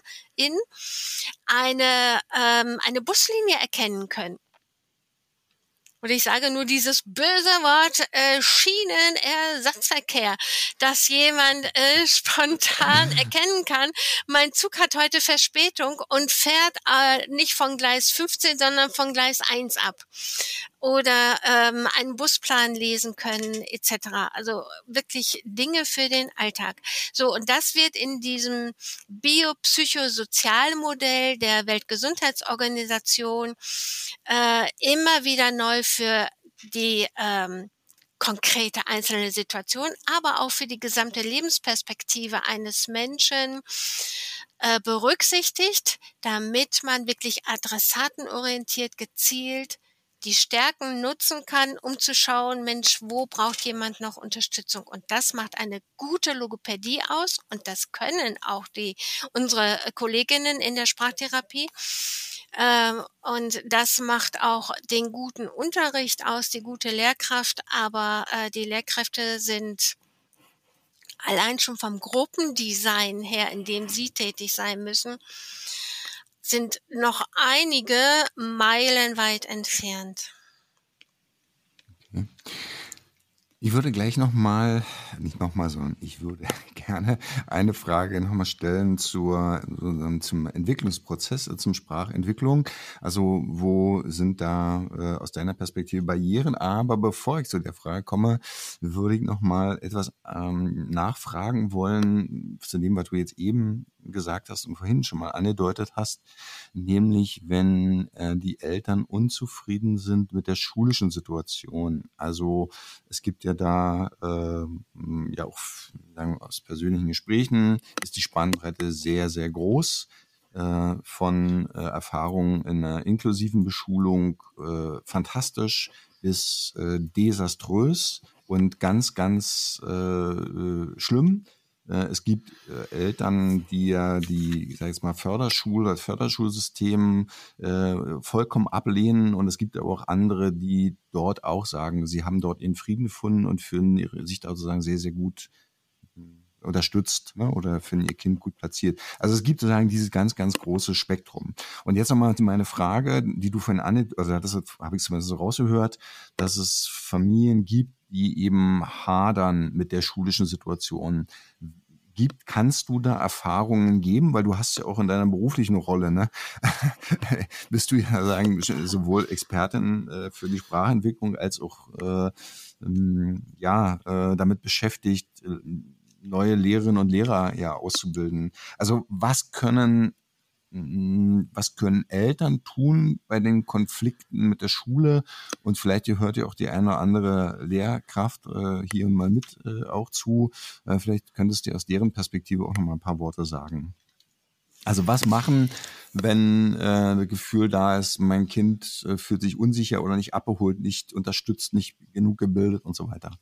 eine, ähm, eine Buslinie erkennen können. Und ich sage nur dieses böse Wort äh, Schienenersatzverkehr, dass jemand äh, spontan erkennen kann, mein Zug hat heute Verspätung und fährt äh, nicht von Gleis fünfzehn, sondern von Gleis eins ab. Oder ähm, einen Busplan lesen können et cetera. Also wirklich Dinge für den Alltag. So, und das wird in diesem Biopsychosozialmodell der Weltgesundheitsorganisation äh, immer wieder neu für die ähm, konkrete einzelne Situation, aber auch für die gesamte Lebensperspektive eines Menschen äh, berücksichtigt, damit man wirklich adressatenorientiert, gezielt die Stärken nutzen kann, um zu schauen, Mensch, wo braucht jemand noch Unterstützung? Und das macht eine gute Logopädie aus und das können auch die unsere Kolleginnen in der Sprachtherapie. Ähm, und das macht auch den guten Unterricht aus, die gute Lehrkraft, aber äh, die Lehrkräfte sind allein schon vom Gruppendesign her, in dem sie tätig sein müssen, sind noch einige Meilen weit entfernt. Okay. Ich würde gleich nochmal, nicht nochmal, sondern ich würde gerne eine Frage nochmal stellen zur, zum Entwicklungsprozess, zum Sprachentwicklung. Also wo sind da äh, aus deiner Perspektive Barrieren? Aber bevor ich zu der Frage komme, würde ich nochmal etwas ähm, nachfragen wollen zu dem, was du jetzt eben gesagt hast und vorhin schon mal angedeutet hast, nämlich wenn äh, die Eltern unzufrieden sind mit der schulischen Situation. Also es gibt ja da äh, ja auch sagen wir, aus persönlichen Gesprächen ist die Spannbreite sehr, sehr groß. Äh, von äh, Erfahrungen in einer inklusiven Beschulung äh, fantastisch bis äh, desaströs und ganz, ganz äh, schlimm. Es gibt äh, Eltern, die ja die, ich sage jetzt mal, Förderschule, das Förderschulsystem äh, vollkommen ablehnen und es gibt aber auch andere, die dort auch sagen, sie haben dort ihren Frieden gefunden und fühlen ihre, sich da sozusagen sehr, sehr gut unterstützt, ne, oder finden ihr Kind gut platziert. Also es gibt sozusagen dieses ganz, ganz große Spektrum. Und jetzt nochmal meine Frage, die du vorhin an, also das habe ich zumindest so rausgehört, dass es Familien gibt, die eben hadern mit der schulischen Situation. Gibt, kannst du da Erfahrungen geben? Weil du hast ja auch in deiner beruflichen Rolle, ne, bist du ja sagen, sowohl Expertin äh, für die Sprachentwicklung als auch äh, ähm, ja äh, damit beschäftigt, äh, neue Lehrerinnen und Lehrer ja auszubilden. Also was können was können Eltern tun bei den Konflikten mit der Schule? Und vielleicht hört ja auch die eine oder andere Lehrkraft äh, hier mal mit äh, auch zu. Äh, vielleicht könntest du aus deren Perspektive auch noch mal ein paar Worte sagen. Also was machen, wenn äh, das Gefühl da ist, mein Kind äh, fühlt sich unsicher oder nicht abgeholt, nicht unterstützt, nicht genug gebildet und so weiter?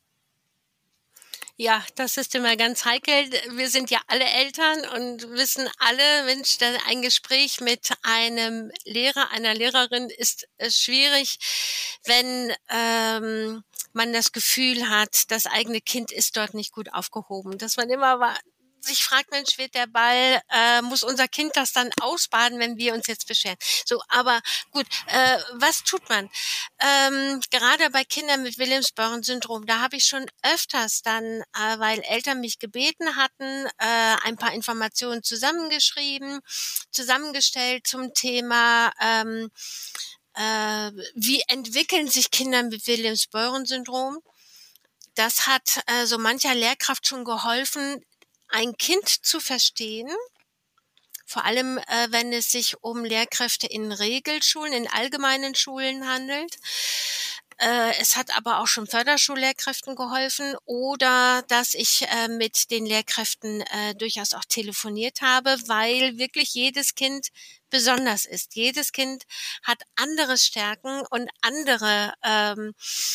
Ja, das ist immer ganz heikel. Wir sind ja alle Eltern und wissen alle, Mensch, ein Gespräch mit einem Lehrer, einer Lehrerin ist schwierig, wenn ähm, man das Gefühl hat, das eigene Kind ist dort nicht gut aufgehoben. Dass man immer sich fragt, Mensch, wird der Ball, äh, muss unser Kind das dann ausbaden, wenn wir uns jetzt beschweren? So, aber gut, äh, was tut man? Ähm, gerade bei Kindern mit Williams-Beuren-Syndrom, da habe ich schon öfters dann, äh, weil Eltern mich gebeten hatten, äh, ein paar Informationen zusammengeschrieben, zusammengestellt zum Thema, ähm, äh, wie entwickeln sich Kinder mit Williams-Beuren-Syndrom? Das hat äh, so mancher Lehrkraft schon geholfen, ein Kind zu verstehen, vor allem äh, wenn es sich um Lehrkräfte in Regelschulen, in allgemeinen Schulen handelt. Äh, es hat aber auch schon Förderschullehrkräften geholfen oder dass ich äh, mit den Lehrkräften äh, durchaus auch telefoniert habe, weil wirklich jedes Kind besonders ist. Jedes Kind hat andere Stärken und andere ähm,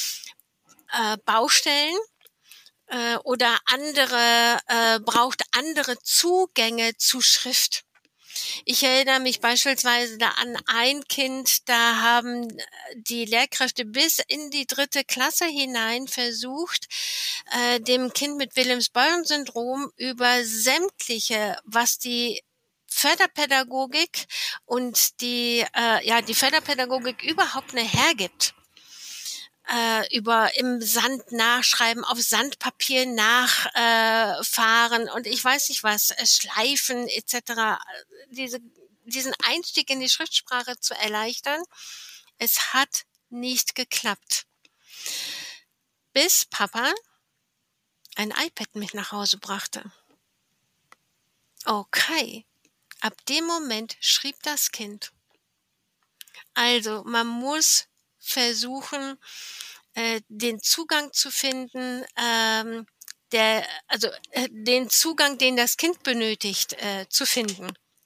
äh, Baustellen. Oder andere, äh, braucht andere Zugänge zu Schrift. Ich erinnere mich beispielsweise da an ein Kind, da haben die Lehrkräfte bis in die dritte Klasse hinein versucht, äh, dem Kind mit Williams-Beuren-Syndrom über sämtliche, was die Förderpädagogik und die, äh, ja, die Förderpädagogik überhaupt ne hergibt, Äh, über im Sand nachschreiben, auf Sandpapier nachfahren äh, und ich weiß nicht was, äh, schleifen et cetera. Diese, diesen Einstieg in die Schriftsprache zu erleichtern. Es hat nicht geklappt. Bis Papa ein iPad mit nach Hause brachte. Okay, ab dem Moment schrieb das Kind. Also man muss versuchen, äh, den Zugang zu finden, ähm, der, also äh, den Zugang, den das Kind benötigt, äh, zu finden.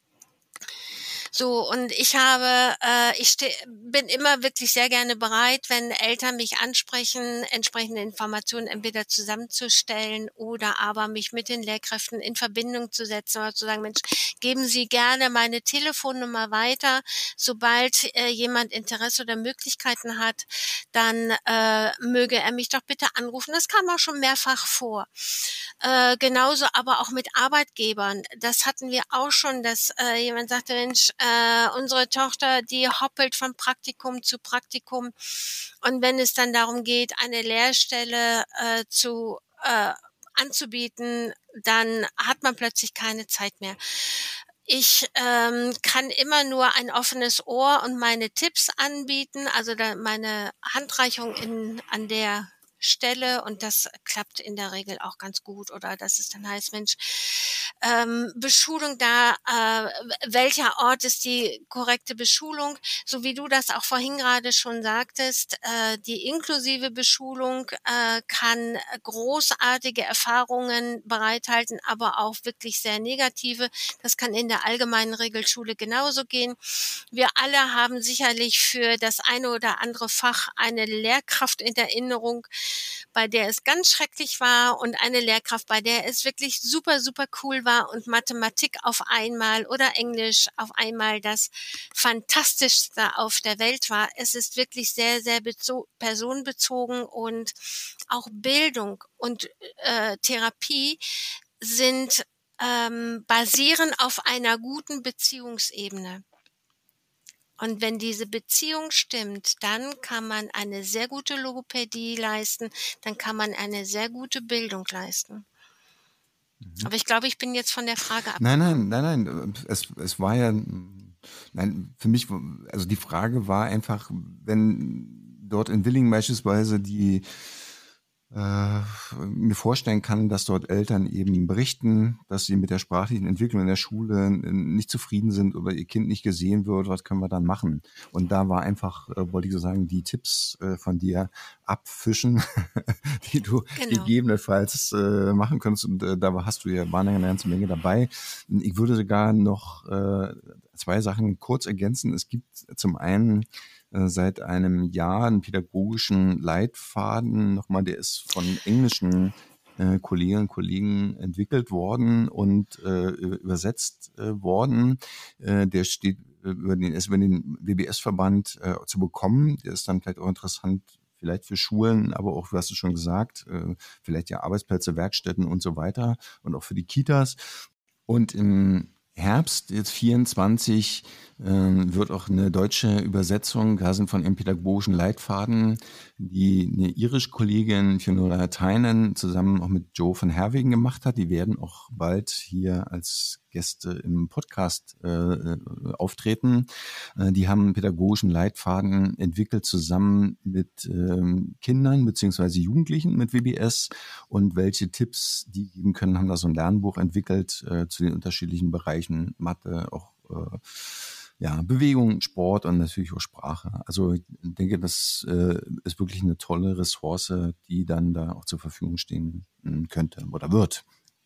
So, und ich habe, äh, ich steh, bin immer wirklich sehr gerne bereit, wenn Eltern mich ansprechen, entsprechende Informationen entweder zusammenzustellen oder aber mich mit den Lehrkräften in Verbindung zu setzen oder zu sagen, Mensch, geben Sie gerne meine Telefonnummer weiter. Sobald äh, jemand Interesse oder Möglichkeiten hat, dann äh, möge er mich doch bitte anrufen. Das kam auch schon mehrfach vor. Äh, genauso aber auch mit Arbeitgebern. Das hatten wir auch schon, dass äh, jemand sagte, Mensch, äh, unsere Tochter, die hoppelt von Praktikum zu Praktikum. Und wenn es dann darum geht, eine Lehrstelle äh, zu äh, anzubieten, dann hat man plötzlich keine Zeit mehr. Ich ähm, kann immer nur ein offenes Ohr und meine Tipps anbieten, also da meine Handreichung in, an der Stelle, und das klappt in der Regel auch ganz gut. Oder dass es dann heißt, Mensch, ähm, Beschulung da, äh, welcher Ort ist die korrekte Beschulung? So wie du das auch vorhin gerade schon sagtest, äh, die inklusive Beschulung äh, kann großartige Erfahrungen bereithalten, aber auch wirklich sehr negative. Das kann in der allgemeinen Regelschule genauso gehen. Wir alle haben sicherlich für das eine oder andere Fach eine Lehrkraft in Erinnerung, bei der es ganz schrecklich war, und eine Lehrkraft, bei der es wirklich super, super cool war und Mathematik auf einmal oder Englisch auf einmal das Fantastischste auf der Welt war. Es ist wirklich sehr, sehr bezo- personenbezogen, und auch Bildung und äh, Therapie sind ähm, basieren auf einer guten Beziehungsebene. Und wenn diese Beziehung stimmt, dann kann man eine sehr gute Logopädie leisten, dann kann man eine sehr gute Bildung leisten. Mhm. Aber ich glaube, ich bin jetzt von der Frage ab. Nein, nein, nein, nein. Es, es war ja, nein, für mich, also die Frage war einfach, wenn dort in Willingen beispielsweise die äh, mir vorstellen kann, dass dort Eltern eben berichten, dass sie mit der sprachlichen Entwicklung in der Schule nicht zufrieden sind oder ihr Kind nicht gesehen wird, was können wir dann machen? Und da war einfach, äh, wollte ich so sagen, die Tipps äh, von dir abfischen, die du genau. gegebenenfalls äh, machen könntest. Und äh, da hast du ja, waren ja eine ganze Menge dabei. Ich würde sogar noch äh, zwei Sachen kurz ergänzen. Es gibt zum einen seit einem Jahr einen pädagogischen Leitfaden, nochmal, der ist von englischen äh, Kolleginnen und Kollegen entwickelt worden und äh, übersetzt äh, worden. Äh, der steht über den, ist über den W B S-Verband äh, zu bekommen. Der ist dann vielleicht auch interessant, vielleicht für Schulen, aber auch, du hast es schon gesagt, äh, vielleicht ja Arbeitsplätze, Werkstätten und so weiter und auch für die Kitas. Und im Herbst, jetzt vierundzwanzig, ähm, wird auch eine deutsche Übersetzung, da sind von einem pädagogischen Leitfaden, die eine irische Kollegin Fiona Tynan zusammen auch mit Joe van Herwegen gemacht hat. Die werden auch bald hier als Gäste im Podcast äh, auftreten. Äh, die haben einen pädagogischen Leitfaden entwickelt zusammen mit ähm, Kindern beziehungsweise Jugendlichen mit W B S, und welche Tipps die geben können, haben da so ein Lernbuch entwickelt äh, zu den unterschiedlichen Bereichen, Mathe, auch äh, ja, Bewegung, Sport und natürlich auch Sprache. Also ich denke, das äh, ist wirklich eine tolle Ressource, die dann da auch zur Verfügung stehen könnte oder wird.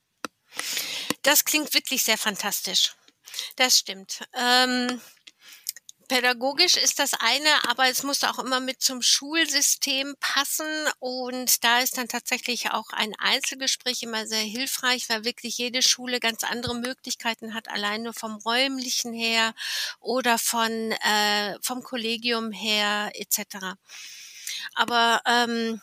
Das klingt wirklich sehr fantastisch. Das stimmt. Ähm, pädagogisch ist das eine, aber es muss auch immer mit zum Schulsystem passen, und da ist dann tatsächlich auch ein Einzelgespräch immer sehr hilfreich, weil wirklich jede Schule ganz andere Möglichkeiten hat, allein nur vom räumlichen her oder von äh, vom Kollegium her et cetera. Aber ähm,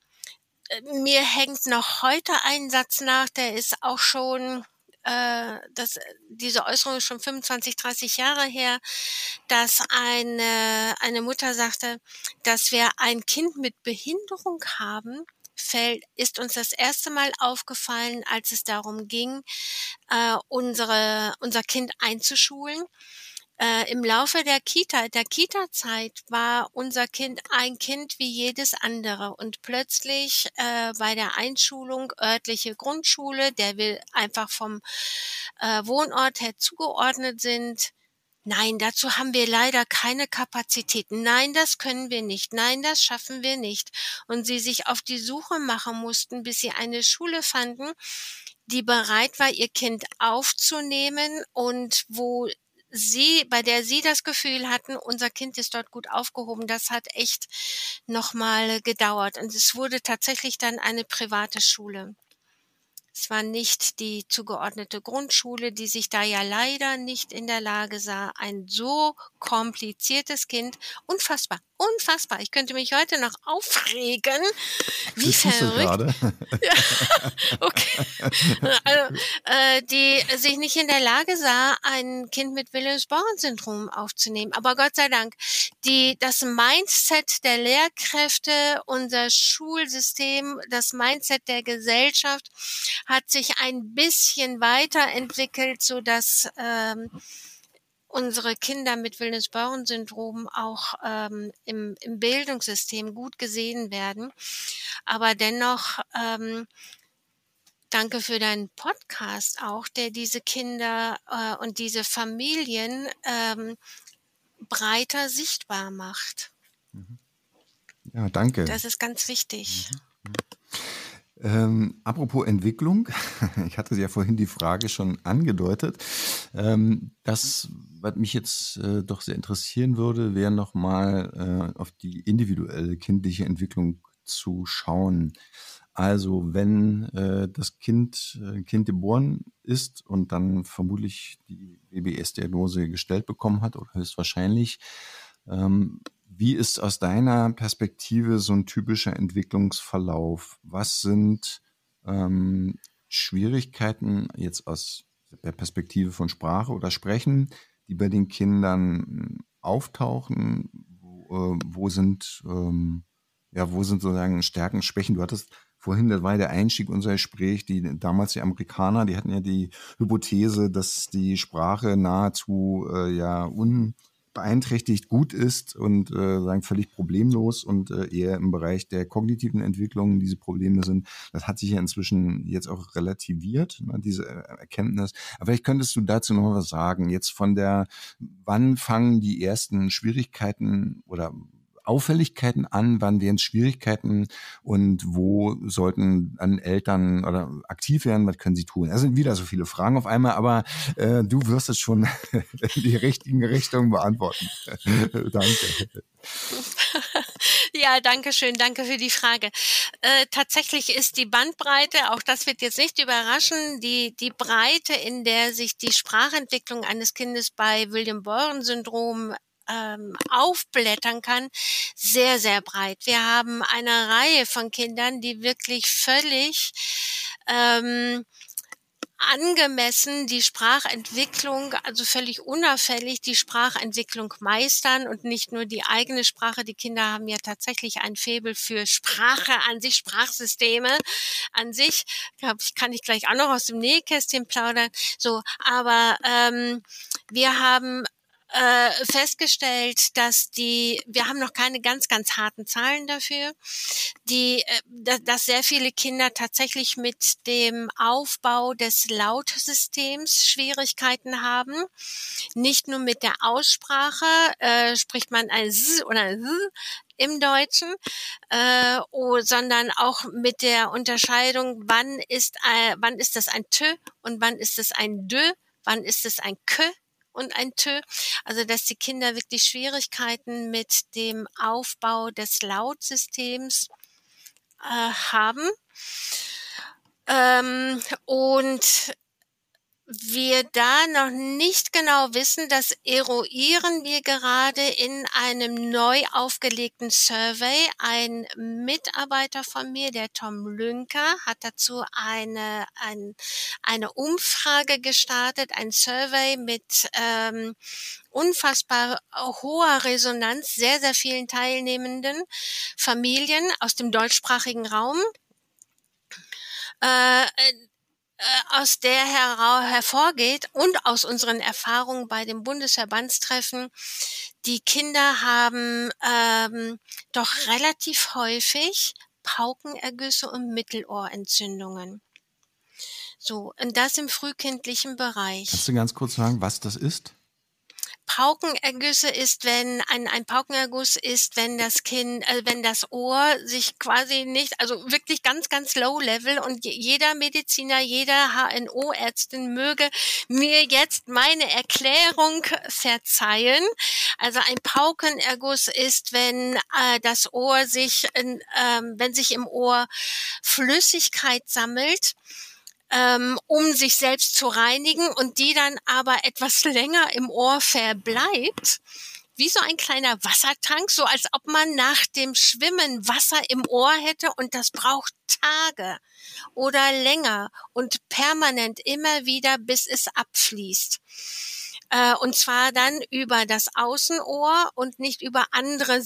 mir hängt noch heute ein Satz nach, der ist auch schon äh, das, diese Äußerung ist schon fünfundzwanzig, dreißig Jahre her, dass eine, eine Mutter sagte, dass wir ein Kind mit Behinderung haben, fällt, ist uns das erste Mal aufgefallen, als es darum ging, äh, unsere, unser Kind einzuschulen. Äh, im Laufe der Kita, der Kita-Zeit war unser Kind ein Kind wie jedes andere, und plötzlich äh, bei der Einschulung örtliche Grundschule, der wir einfach vom äh, Wohnort her zugeordnet sind. Nein, dazu haben wir leider keine Kapazitäten. Nein, das können wir nicht. Nein, das schaffen wir nicht. Und sie sich auf die Suche machen mussten, bis sie eine Schule fanden, die bereit war, ihr Kind aufzunehmen und wo sie, bei der sie das Gefühl hatten, unser Kind ist dort gut aufgehoben, das hat echt nochmal gedauert. Und es wurde tatsächlich dann eine private Schule. Es war nicht die zugeordnete Grundschule, die sich da ja leider nicht in der Lage sah, ein so kompliziertes Kind, unfassbar, unfassbar. Ich könnte mich heute noch aufregen, wie Das tust du verrückt. gerade. Ja, okay. Also, äh, die sich nicht in der Lage sah, ein Kind mit Wilhelms-Beuren-Syndrom aufzunehmen. Aber Gott sei Dank, die, das Mindset der Lehrkräfte, unser Schulsystem, das Mindset der Gesellschaft hat sich ein bisschen weiterentwickelt, so dass ähm, unsere Kinder mit Wilhelms-Beuren-Syndrom auch ähm, im, im Bildungssystem gut gesehen werden. Aber dennoch, ähm, danke für deinen Podcast auch, der diese Kinder äh, und diese Familien ähm, breiter sichtbar macht. Ja, danke. Das ist ganz wichtig. Ähm, apropos Entwicklung, ich hatte ja vorhin die Frage schon angedeutet. Ähm, das, was mich jetzt äh, doch sehr interessieren würde, wäre nochmal äh, auf die individuelle kindliche Entwicklung zu schauen. Also wenn äh, das Kind, äh, Kind geboren ist und dann vermutlich die B B S-Diagnose gestellt bekommen hat oder höchstwahrscheinlich, ähm, wie ist aus deiner Perspektive so ein typischer Entwicklungsverlauf? Was sind ähm, Schwierigkeiten jetzt aus der Perspektive von Sprache oder Sprechen, die bei den Kindern auftauchen? Wo, äh, wo sind ähm, ja, wo sind sozusagen Stärken, Schwächen? Du hattest vorhin, das war der Einstieg unser Gespräch, die damals die Amerikaner, die hatten ja die Hypothese, dass die Sprache nahezu äh, ja unbeeinträchtigt gut ist und äh, sagen völlig problemlos und äh, eher im Bereich der kognitiven Entwicklung diese Probleme sind. Das hat sich ja inzwischen jetzt auch relativiert, ne, diese Erkenntnis. Aber vielleicht könntest du dazu noch was sagen. Jetzt von der, wann fangen die ersten Schwierigkeiten oder Auffälligkeiten an, wann wären es Schwierigkeiten und wo sollten an Eltern oder aktiv werden, was können sie tun? Es sind wieder so viele Fragen auf einmal, aber äh, du wirst es schon in die richtigen Richtung beantworten. Danke. Ja, danke schön, danke für die Frage. Äh, tatsächlich ist die Bandbreite, auch das wird jetzt nicht überraschen, die, die Breite, in der sich die Sprachentwicklung eines Kindes bei William-Beuren-Syndrom ähm, aufblättern kann, sehr, sehr breit. Wir haben eine Reihe von Kindern, die wirklich völlig ähm, angemessen die Sprachentwicklung, also völlig unauffällig die Sprachentwicklung meistern und nicht nur die eigene Sprache. Die Kinder haben ja tatsächlich ein Faible für Sprache an sich, Sprachsysteme an sich. Da kann ich gleich auch noch aus dem Nähkästchen plaudern. So, aber ähm, wir haben äh, festgestellt, dass die, wir haben noch keine ganz, ganz harten Zahlen dafür, die, äh, dass, dass sehr viele Kinder tatsächlich mit dem Aufbau des Lautsystems Schwierigkeiten haben. Nicht nur mit der Aussprache, äh, spricht man ein S oder ein S im Deutschen, äh, oh, sondern auch mit der Unterscheidung, wann ist, äh, wann ist das ein T und wann ist es ein D, wann ist es ein K und ein Tö, also dass die Kinder wirklich Schwierigkeiten mit dem Aufbau des Lautsystems äh, haben. Ähm, und wir da noch nicht genau wissen, das eruieren wir gerade in einem neu aufgelegten Survey. Ein Mitarbeiter von mir, der Tom Lünker, hat dazu eine, ein, eine Umfrage gestartet, ein Survey mit ähm, unfassbar hoher Resonanz, sehr, sehr vielen teilnehmenden Familien aus dem deutschsprachigen Raum. Äh, aus der hera- hervorgeht und aus unseren Erfahrungen bei dem Bundesverbandstreffen, die Kinder haben ähm, doch relativ häufig Paukenergüsse und Mittelohrentzündungen. So, und das im frühkindlichen Bereich. Kannst du ganz kurz sagen, was das ist? Paukenergüsse ist, wenn ein, ein Paukenerguss ist, wenn das Kind, äh, wenn das Ohr sich quasi nicht, also wirklich ganz, ganz low level, und jeder Mediziner, jeder H N O-Ärztin möge mir jetzt meine Erklärung verzeihen. Also ein Paukenerguss ist, wenn äh, das Ohr sich, in, ähm, wenn sich im Ohr Flüssigkeit sammelt, ähm, um sich selbst zu reinigen, und die dann aber etwas länger im Ohr verbleibt, wie so ein kleiner Wassertank, so als ob man nach dem Schwimmen Wasser im Ohr hätte, und das braucht Tage oder länger und permanent immer wieder, bis es abfließt. Äh, und zwar dann über das Außenohr und nicht über andere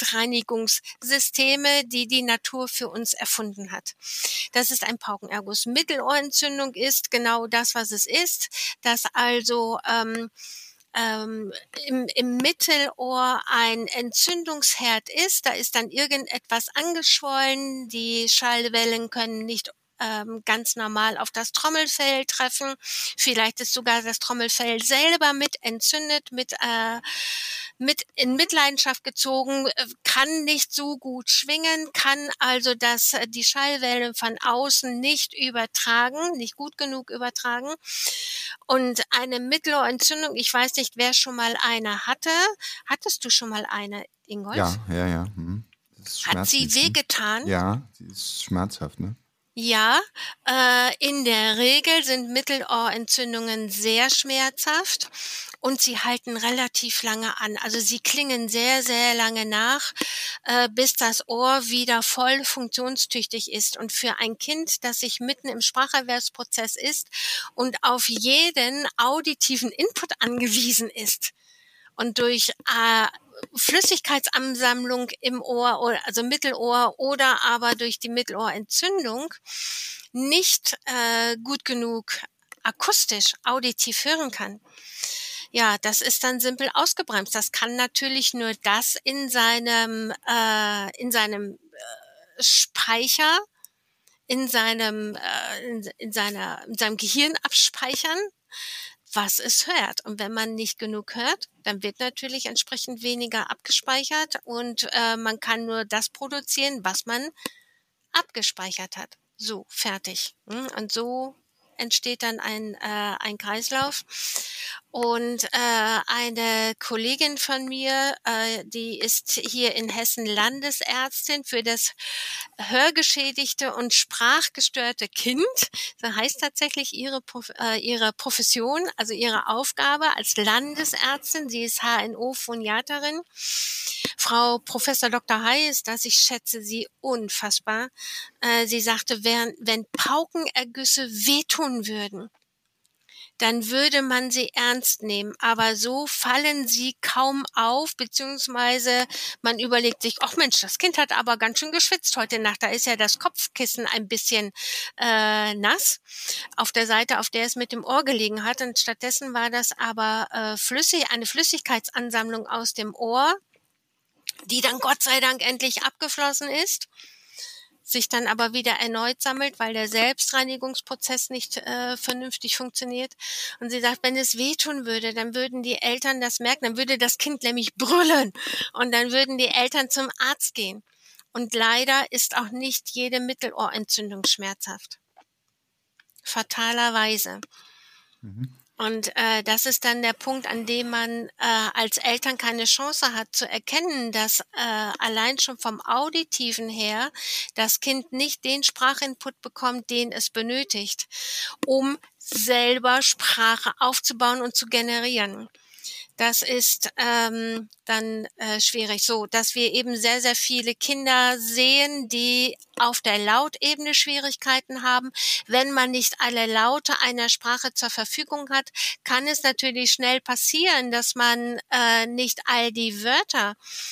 Selbstreinigungssysteme, die die Natur für uns erfunden hat. Das ist ein Paukenerguss. Mittelohrentzündung ist genau das, was es ist, dass also ähm, ähm, im, im Mittelohr ein Entzündungsherd ist. Da ist dann irgendetwas angeschwollen. Die Schallwellen können nicht ähm, ganz normal auf das Trommelfell treffen. Vielleicht ist sogar das Trommelfell selber mit entzündet, mit, äh, mit in Mitleidenschaft gezogen, kann nicht so gut schwingen, kann also das, die Schallwellen von außen nicht übertragen, nicht gut genug übertragen. Und eine Mittelohrentzündung, ich weiß nicht, wer schon mal eine hatte. Hattest du schon mal eine, Ingolf? Ja, ja, ja. Hm. Das ist Hat sie wehgetan? Ne? Ja, sie ist schmerzhaft, ne? Ja, äh, in der Regel sind Mittelohrentzündungen sehr schmerzhaft und sie halten relativ lange an. Also sie klingen sehr, sehr lange nach, äh, bis das Ohr wieder voll funktionstüchtig ist. Und für ein Kind, das sich mitten im Spracherwerbsprozess ist und auf jeden auditiven Input angewiesen ist und durch äh, Flüssigkeitsansammlung im Ohr, oder also Mittelohr, oder aber durch die Mittelohrentzündung nicht äh, gut genug akustisch, auditiv hören kann. Ja, das ist dann simpel ausgebremst. Das kann natürlich nur das in seinem äh, in seinem äh, Speicher, in seinem äh, in, in seiner in seinem Gehirn abspeichern, was es hört. Und wenn man nicht genug hört, dann wird natürlich entsprechend weniger abgespeichert, und äh, man kann nur das produzieren, was man abgespeichert hat. So, fertig. Und so entsteht dann ein, äh, ein Kreislauf. Und äh, eine Kollegin von mir, äh, die ist hier in Hessen Landesärztin für das hörgeschädigte und sprachgestörte Kind. So heißt tatsächlich ihre, äh, ihre Profession, also ihre Aufgabe als Landesärztin. Sie ist H N O-Phoniaterin. Frau Professor Doktor Hay ist das. Ich schätze sie unfassbar. Äh, sie sagte, wenn, wenn Paukenergüsse wehtun würden, dann würde man sie ernst nehmen. Aber so fallen sie kaum auf, beziehungsweise man überlegt sich, ach Mensch, das Kind hat aber ganz schön geschwitzt heute Nacht. Da ist ja das Kopfkissen ein bisschen äh, nass auf der Seite, auf der es mit dem Ohr gelegen hat. Und stattdessen war das aber äh, flüssig, eine Flüssigkeitsansammlung aus dem Ohr, die dann Gott sei Dank endlich abgeflossen ist, sich dann aber wieder erneut sammelt, weil der Selbstreinigungsprozess nicht äh, vernünftig funktioniert. Und sie sagt, wenn es wehtun würde, dann würden die Eltern das merken, dann würde das Kind nämlich brüllen und dann würden die Eltern zum Arzt gehen. Und leider ist auch nicht jede Mittelohrentzündung schmerzhaft. Fatalerweise. Mhm. Und äh, das ist dann der Punkt, an dem man äh, als Eltern keine Chance hat zu erkennen, dass äh, allein schon vom Auditiven her das Kind nicht den Sprachinput bekommt, den es benötigt, um selber Sprache aufzubauen und zu generieren. Das ist ähm, dann äh, schwierig, so dass wir eben sehr, sehr viele Kinder sehen, die auf der Lautebene Schwierigkeiten haben. Wenn man nicht alle Laute einer Sprache zur Verfügung hat, kann es natürlich schnell passieren, dass man äh, nicht all die Wörter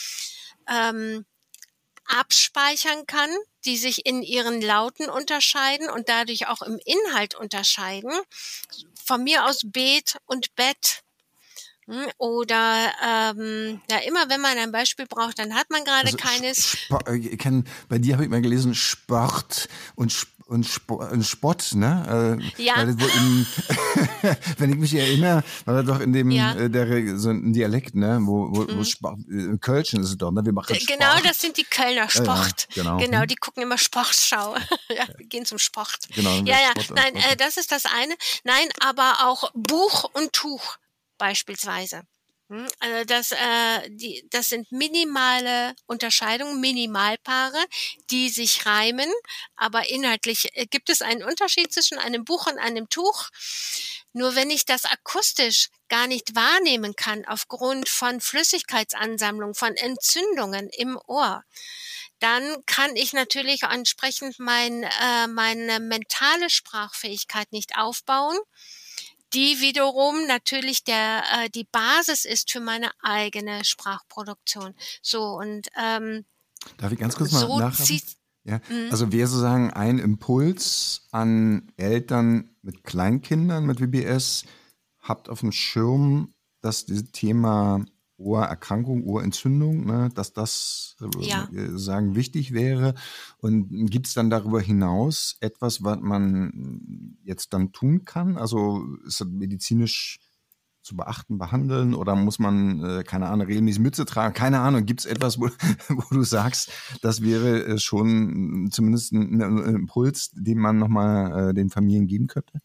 ähm, abspeichern kann, die sich in ihren Lauten unterscheiden und dadurch auch im Inhalt unterscheiden. Von mir aus Bet und Bett. Oder ähm, ja, immer wenn man ein Beispiel braucht, dann hat man gerade also keines. Sp- ich kenn, bei dir habe ich mal gelesen Sport und und, Sp- und Spott, ne? Äh, Ja. Weil das wohl in, wenn ich mich erinnere, war das doch in dem Ja. äh, der so ein Dialekt, ne? Wo, wo, wo Sport, in Kölschen ist es doch, ne? Wir machen Sport. Genau, das sind die Kölner Sport. Ja, ja, genau. Genau, Hm. die gucken immer Sportschau. Ja, wir gehen zum Sport. Genau, Ja, ja. Sport, Nein, Sport. äh, das ist das eine. Nein, aber auch Buch und Tuch beispielsweise. Hm, Also das, äh, die, das sind minimale Unterscheidungen, Minimalpaare, die sich reimen, aber inhaltlich äh, gibt es einen Unterschied zwischen einem Buch und einem Tuch. Nur wenn ich das akustisch gar nicht wahrnehmen kann aufgrund von Flüssigkeitsansammlung, von Entzündungen im Ohr, dann kann ich natürlich entsprechend mein, äh, meine mentale Sprachfähigkeit nicht aufbauen, die wiederum natürlich der äh, die Basis ist für meine eigene Sprachproduktion. So und ähm, Darf ich ganz kurz mal so nachhaken? zieht Ja, also wäre sozusagen ein Impuls an Eltern mit Kleinkindern mit W B S, habt auf dem Schirm, dass dieses Thema Ohrerkrankung, Ohrentzündung, ne, dass das äh, Ja. sagen wichtig wäre. Und gibt es dann darüber hinaus etwas, was man jetzt dann tun kann? Also ist das medizinisch zu beachten, behandeln oder muss man, äh, keine Ahnung, regelmäßig Mütze tragen? Keine Ahnung, gibt es etwas, wo, wo du sagst, das wäre äh, schon zumindest ein, ein Impuls, den man nochmal äh, den Familien geben könnte?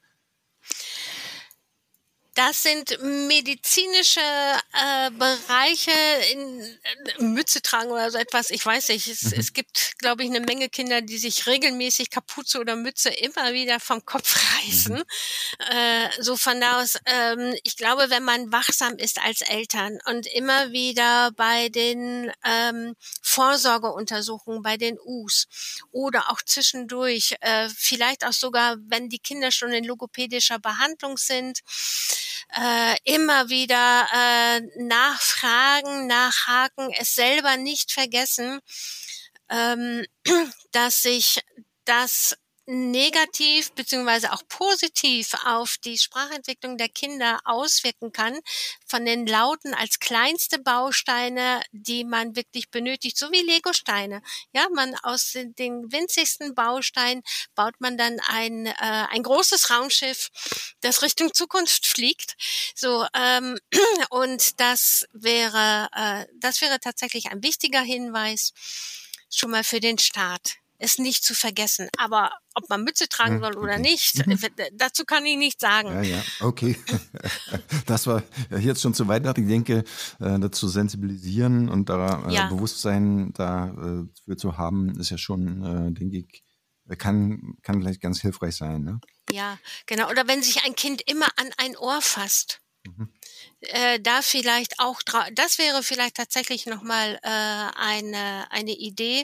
Das sind medizinische äh, Bereiche, in äh, Mütze tragen oder so etwas. Ich weiß nicht. Es, mhm. es gibt, glaube ich, eine Menge Kinder, die sich regelmäßig Kapuze oder Mütze immer wieder vom Kopf reißen. Mhm. Äh, so von da aus, ähm, ich glaube, wenn man wachsam ist als Eltern und immer wieder bei den ähm, Vorsorgeuntersuchungen, bei den U S oder auch zwischendurch, äh, vielleicht auch sogar, wenn die Kinder schon in logopädischer Behandlung sind, Äh, immer wieder äh, nachfragen, nachhaken, es selber nicht vergessen, ähm, dass sich das negativ beziehungsweise auch positiv auf die Sprachentwicklung der Kinder auswirken kann, von den Lauten als kleinste Bausteine, die man wirklich benötigt, so wie Legosteine. Ja, man aus den, den winzigsten Bausteinen baut man dann ein äh, ein großes Raumschiff, das Richtung Zukunft fliegt. So ähm, und das wäre äh, das wäre tatsächlich ein wichtiger Hinweis schon mal für den Start. Es nicht zu vergessen. Aber ob man Mütze tragen soll oder okay. nicht, mhm. dazu kann ich nicht sagen. Ja, ja, okay. Das war jetzt schon zu weit. Ich denke, dazu sensibilisieren und da ja. Bewusstsein dafür zu haben, ist ja schon, denke ich, kann, kann vielleicht ganz hilfreich sein. Ne? Ja, genau. Oder wenn sich ein Kind immer an ein Ohr fasst. Mhm. Äh, da vielleicht auch, das wäre vielleicht tatsächlich nochmal äh, eine, eine Idee,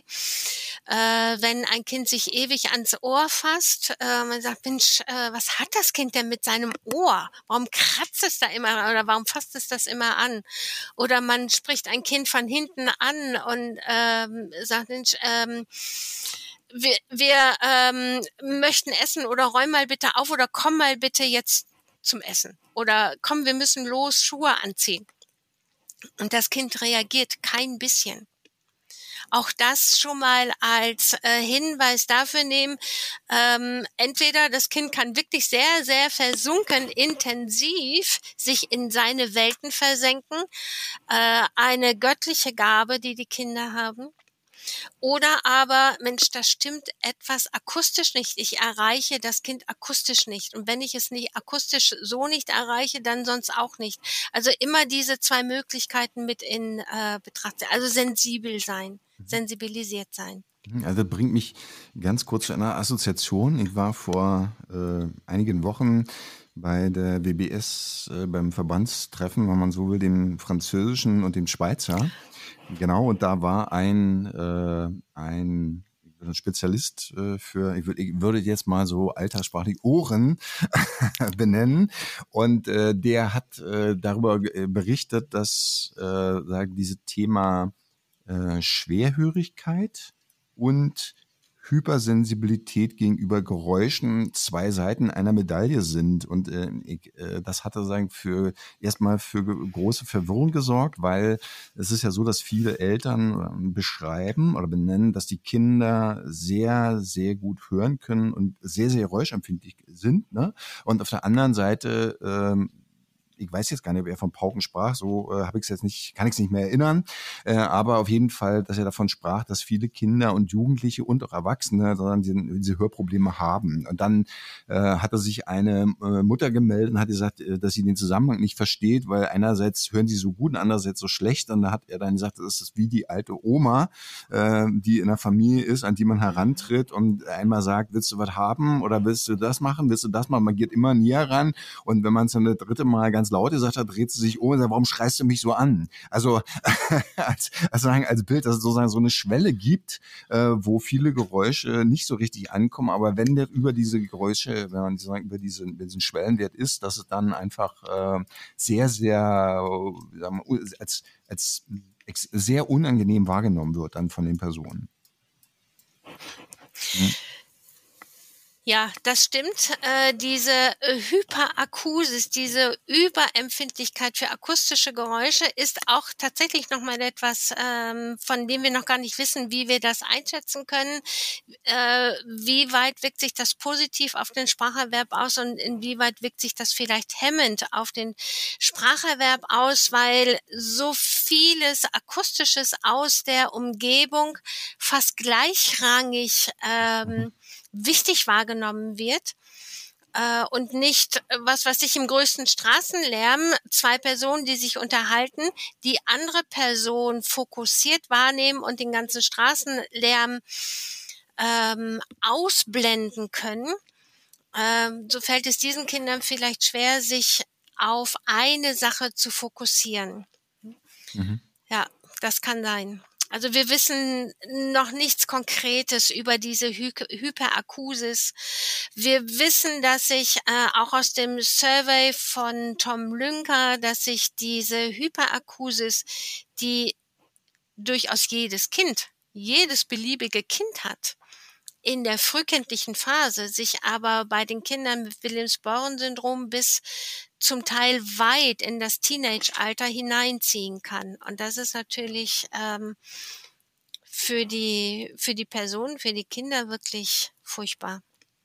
äh, wenn ein Kind sich ewig ans Ohr fasst, äh, man sagt, Mensch, äh, was hat das Kind denn mit seinem Ohr? Warum kratzt es da immer oder warum fasst es das immer an? Oder man spricht ein Kind von hinten an und ähm, sagt, Mensch, ähm, wir, wir ähm, möchten essen oder räum mal bitte auf oder komm mal bitte jetzt zum Essen. Oder komm, wir müssen los, Schuhe anziehen. Und das Kind reagiert kein bisschen. Auch das schon mal als äh, Hinweis dafür nehmen, ähm, entweder das Kind kann wirklich sehr, sehr versunken, intensiv sich in seine Welten versenken, äh, eine göttliche Gabe, die die Kinder haben. Oder aber, Mensch, da stimmt etwas akustisch nicht. Ich erreiche das Kind akustisch nicht. Und wenn ich es nicht akustisch so nicht erreiche, dann sonst auch nicht. Also immer diese zwei Möglichkeiten mit in äh, Betracht. Also sensibel sein, sensibilisiert sein. Also das bringt mich ganz kurz zu einer Assoziation. Ich war vor äh, einigen Wochen bei der W B S, äh, beim Verbandstreffen, wenn man so will, dem Französischen und dem Schweizer. Genau, und da war ein, äh, ein Spezialist äh, für, ich, würd, ich würde jetzt mal so alterssprachlich Ohren benennen. Und äh, der hat äh, darüber berichtet, dass äh, sagen, dieses Thema äh, Schwerhörigkeit und Hypersensibilität gegenüber Geräuschen zwei Seiten einer Medaille sind. Und äh, ich, äh, das hatte sagen für erstmal für große Verwirrung gesorgt, weil es ist ja so, dass viele Eltern beschreiben oder benennen, dass die Kinder sehr, sehr gut hören können und sehr, sehr geräuschempfindlich sind. Ne? Und auf der anderen Seite ähm, ich weiß jetzt gar nicht, ob er von Pauken sprach, so äh, habe ich es jetzt nicht, kann ich es nicht mehr erinnern, äh, aber auf jeden Fall, dass er davon sprach, dass viele Kinder und Jugendliche und auch Erwachsene sondern diese, diese Hörprobleme haben. Und dann äh, hatte sich eine äh, Mutter gemeldet und hat gesagt, äh, dass sie den Zusammenhang nicht versteht, weil einerseits hören sie so gut und andererseits so schlecht. Und da hat er dann gesagt, das ist wie die alte Oma, äh, die in der Familie ist, an die man herantritt und einmal sagt, willst du was haben oder willst du das machen, willst du das machen? Man geht immer näher ran und wenn man es dann das dritte Mal ganz laut gesagt hat, dreht sie sich um und sagt, warum schreist du mich so an? Also als, also als Bild, dass es sozusagen so eine Schwelle gibt, äh, wo viele Geräusche nicht so richtig ankommen, aber wenn der über diese Geräusche, wenn man sozusagen über, diese, über diesen Schwellenwert ist, dass es dann einfach äh, sehr, sehr sagen wir, als, als sehr unangenehm wahrgenommen wird dann von den Personen. Hm? Ja, das stimmt. Äh, diese Hyperakusis, diese Überempfindlichkeit für akustische Geräusche ist auch tatsächlich nochmal etwas, ähm, von dem wir noch gar nicht wissen, wie wir das einschätzen können. Äh, wie weit wirkt sich das positiv auf den Spracherwerb aus und inwieweit wirkt sich das vielleicht hemmend auf den Spracherwerb aus, weil so vieles Akustisches aus der Umgebung fast gleichrangig ähm, wichtig wahrgenommen wird äh, und nicht, was weiß ich, im größten Straßenlärm zwei Personen, die sich unterhalten, die andere Person fokussiert wahrnehmen und den ganzen Straßenlärm ähm, ausblenden können. Ähm, so fällt es diesen Kindern vielleicht schwer, sich auf eine Sache zu fokussieren. Mhm. Ja, das kann sein. Also wir wissen noch nichts Konkretes über diese Hy- Hyperakusis. Wir wissen, dass sich äh, auch aus dem Survey von Tom Lünker, dass sich diese Hyperakusis, die durchaus jedes Kind, jedes beliebige Kind hat, in der frühkindlichen Phase, sich aber bei den Kindern mit Williams-Beuren-Syndrom bis zum Teil weit in das Teenage-Alter hineinziehen kann. Und das ist natürlich ähm, für die für die Personen, für die Kinder wirklich furchtbar.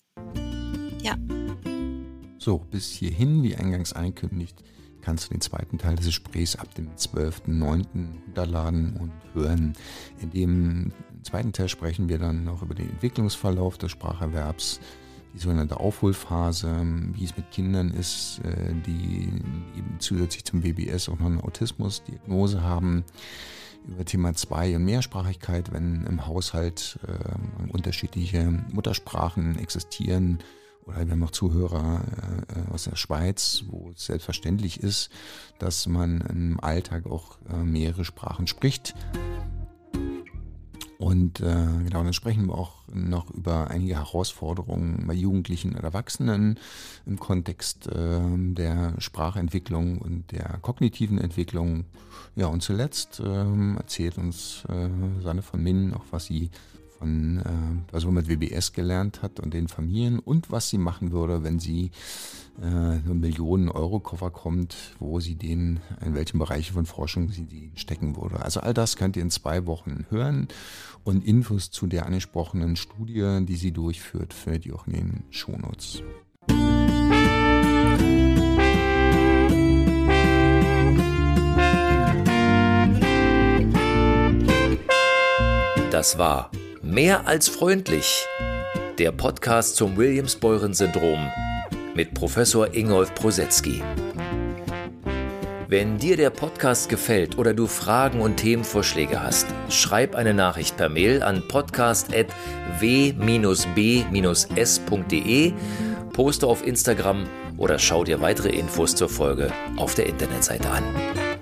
Ja. So, bis hierhin, wie eingangs angekündigt, kannst du den zweiten Teil des Gesprächs ab dem zwölften neunten runterladen und hören. In dem zweiten Teil sprechen wir dann noch über den Entwicklungsverlauf des Spracherwerbs, die sogenannte Aufholphase, wie es mit Kindern ist, die eben zusätzlich zum W B S auch noch eine Autismusdiagnose haben, über Thema zwei- und Mehrsprachigkeit, wenn im Haushalt äh, unterschiedliche Muttersprachen existieren, oder wir haben auch Zuhörer äh, aus der Schweiz, wo es selbstverständlich ist, dass man im Alltag auch äh, mehrere Sprachen spricht. Und äh, genau, dann sprechen wir auch noch über einige Herausforderungen bei Jugendlichen und Erwachsenen im Kontext äh, der Sprachentwicklung und der kognitiven Entwicklung. Ja, und zuletzt äh, erzählt uns äh, Sanne von Minden auch, was sie von äh, was man mit W B S gelernt hat und den Familien und was sie machen würde, wenn sie äh, einen Millionen-Euro-Koffer kommt, wo sie den, in welchen Bereichen von Forschung sie die stecken würde. Also all das könnt ihr in zwei Wochen hören und Infos zu der angesprochenen Studie, die sie durchführt, findet ihr auch in den Shownotes. Das war Mehr als freundlich, der Podcast zum Williams-Beuren-Syndrom mit Professor Ingolf Prosetzky. Wenn dir der Podcast gefällt oder du Fragen und Themenvorschläge hast, schreib eine Nachricht per Mail an podcast at w b s punkt de, poste auf Instagram oder schau dir weitere Infos zur Folge auf der Internetseite an.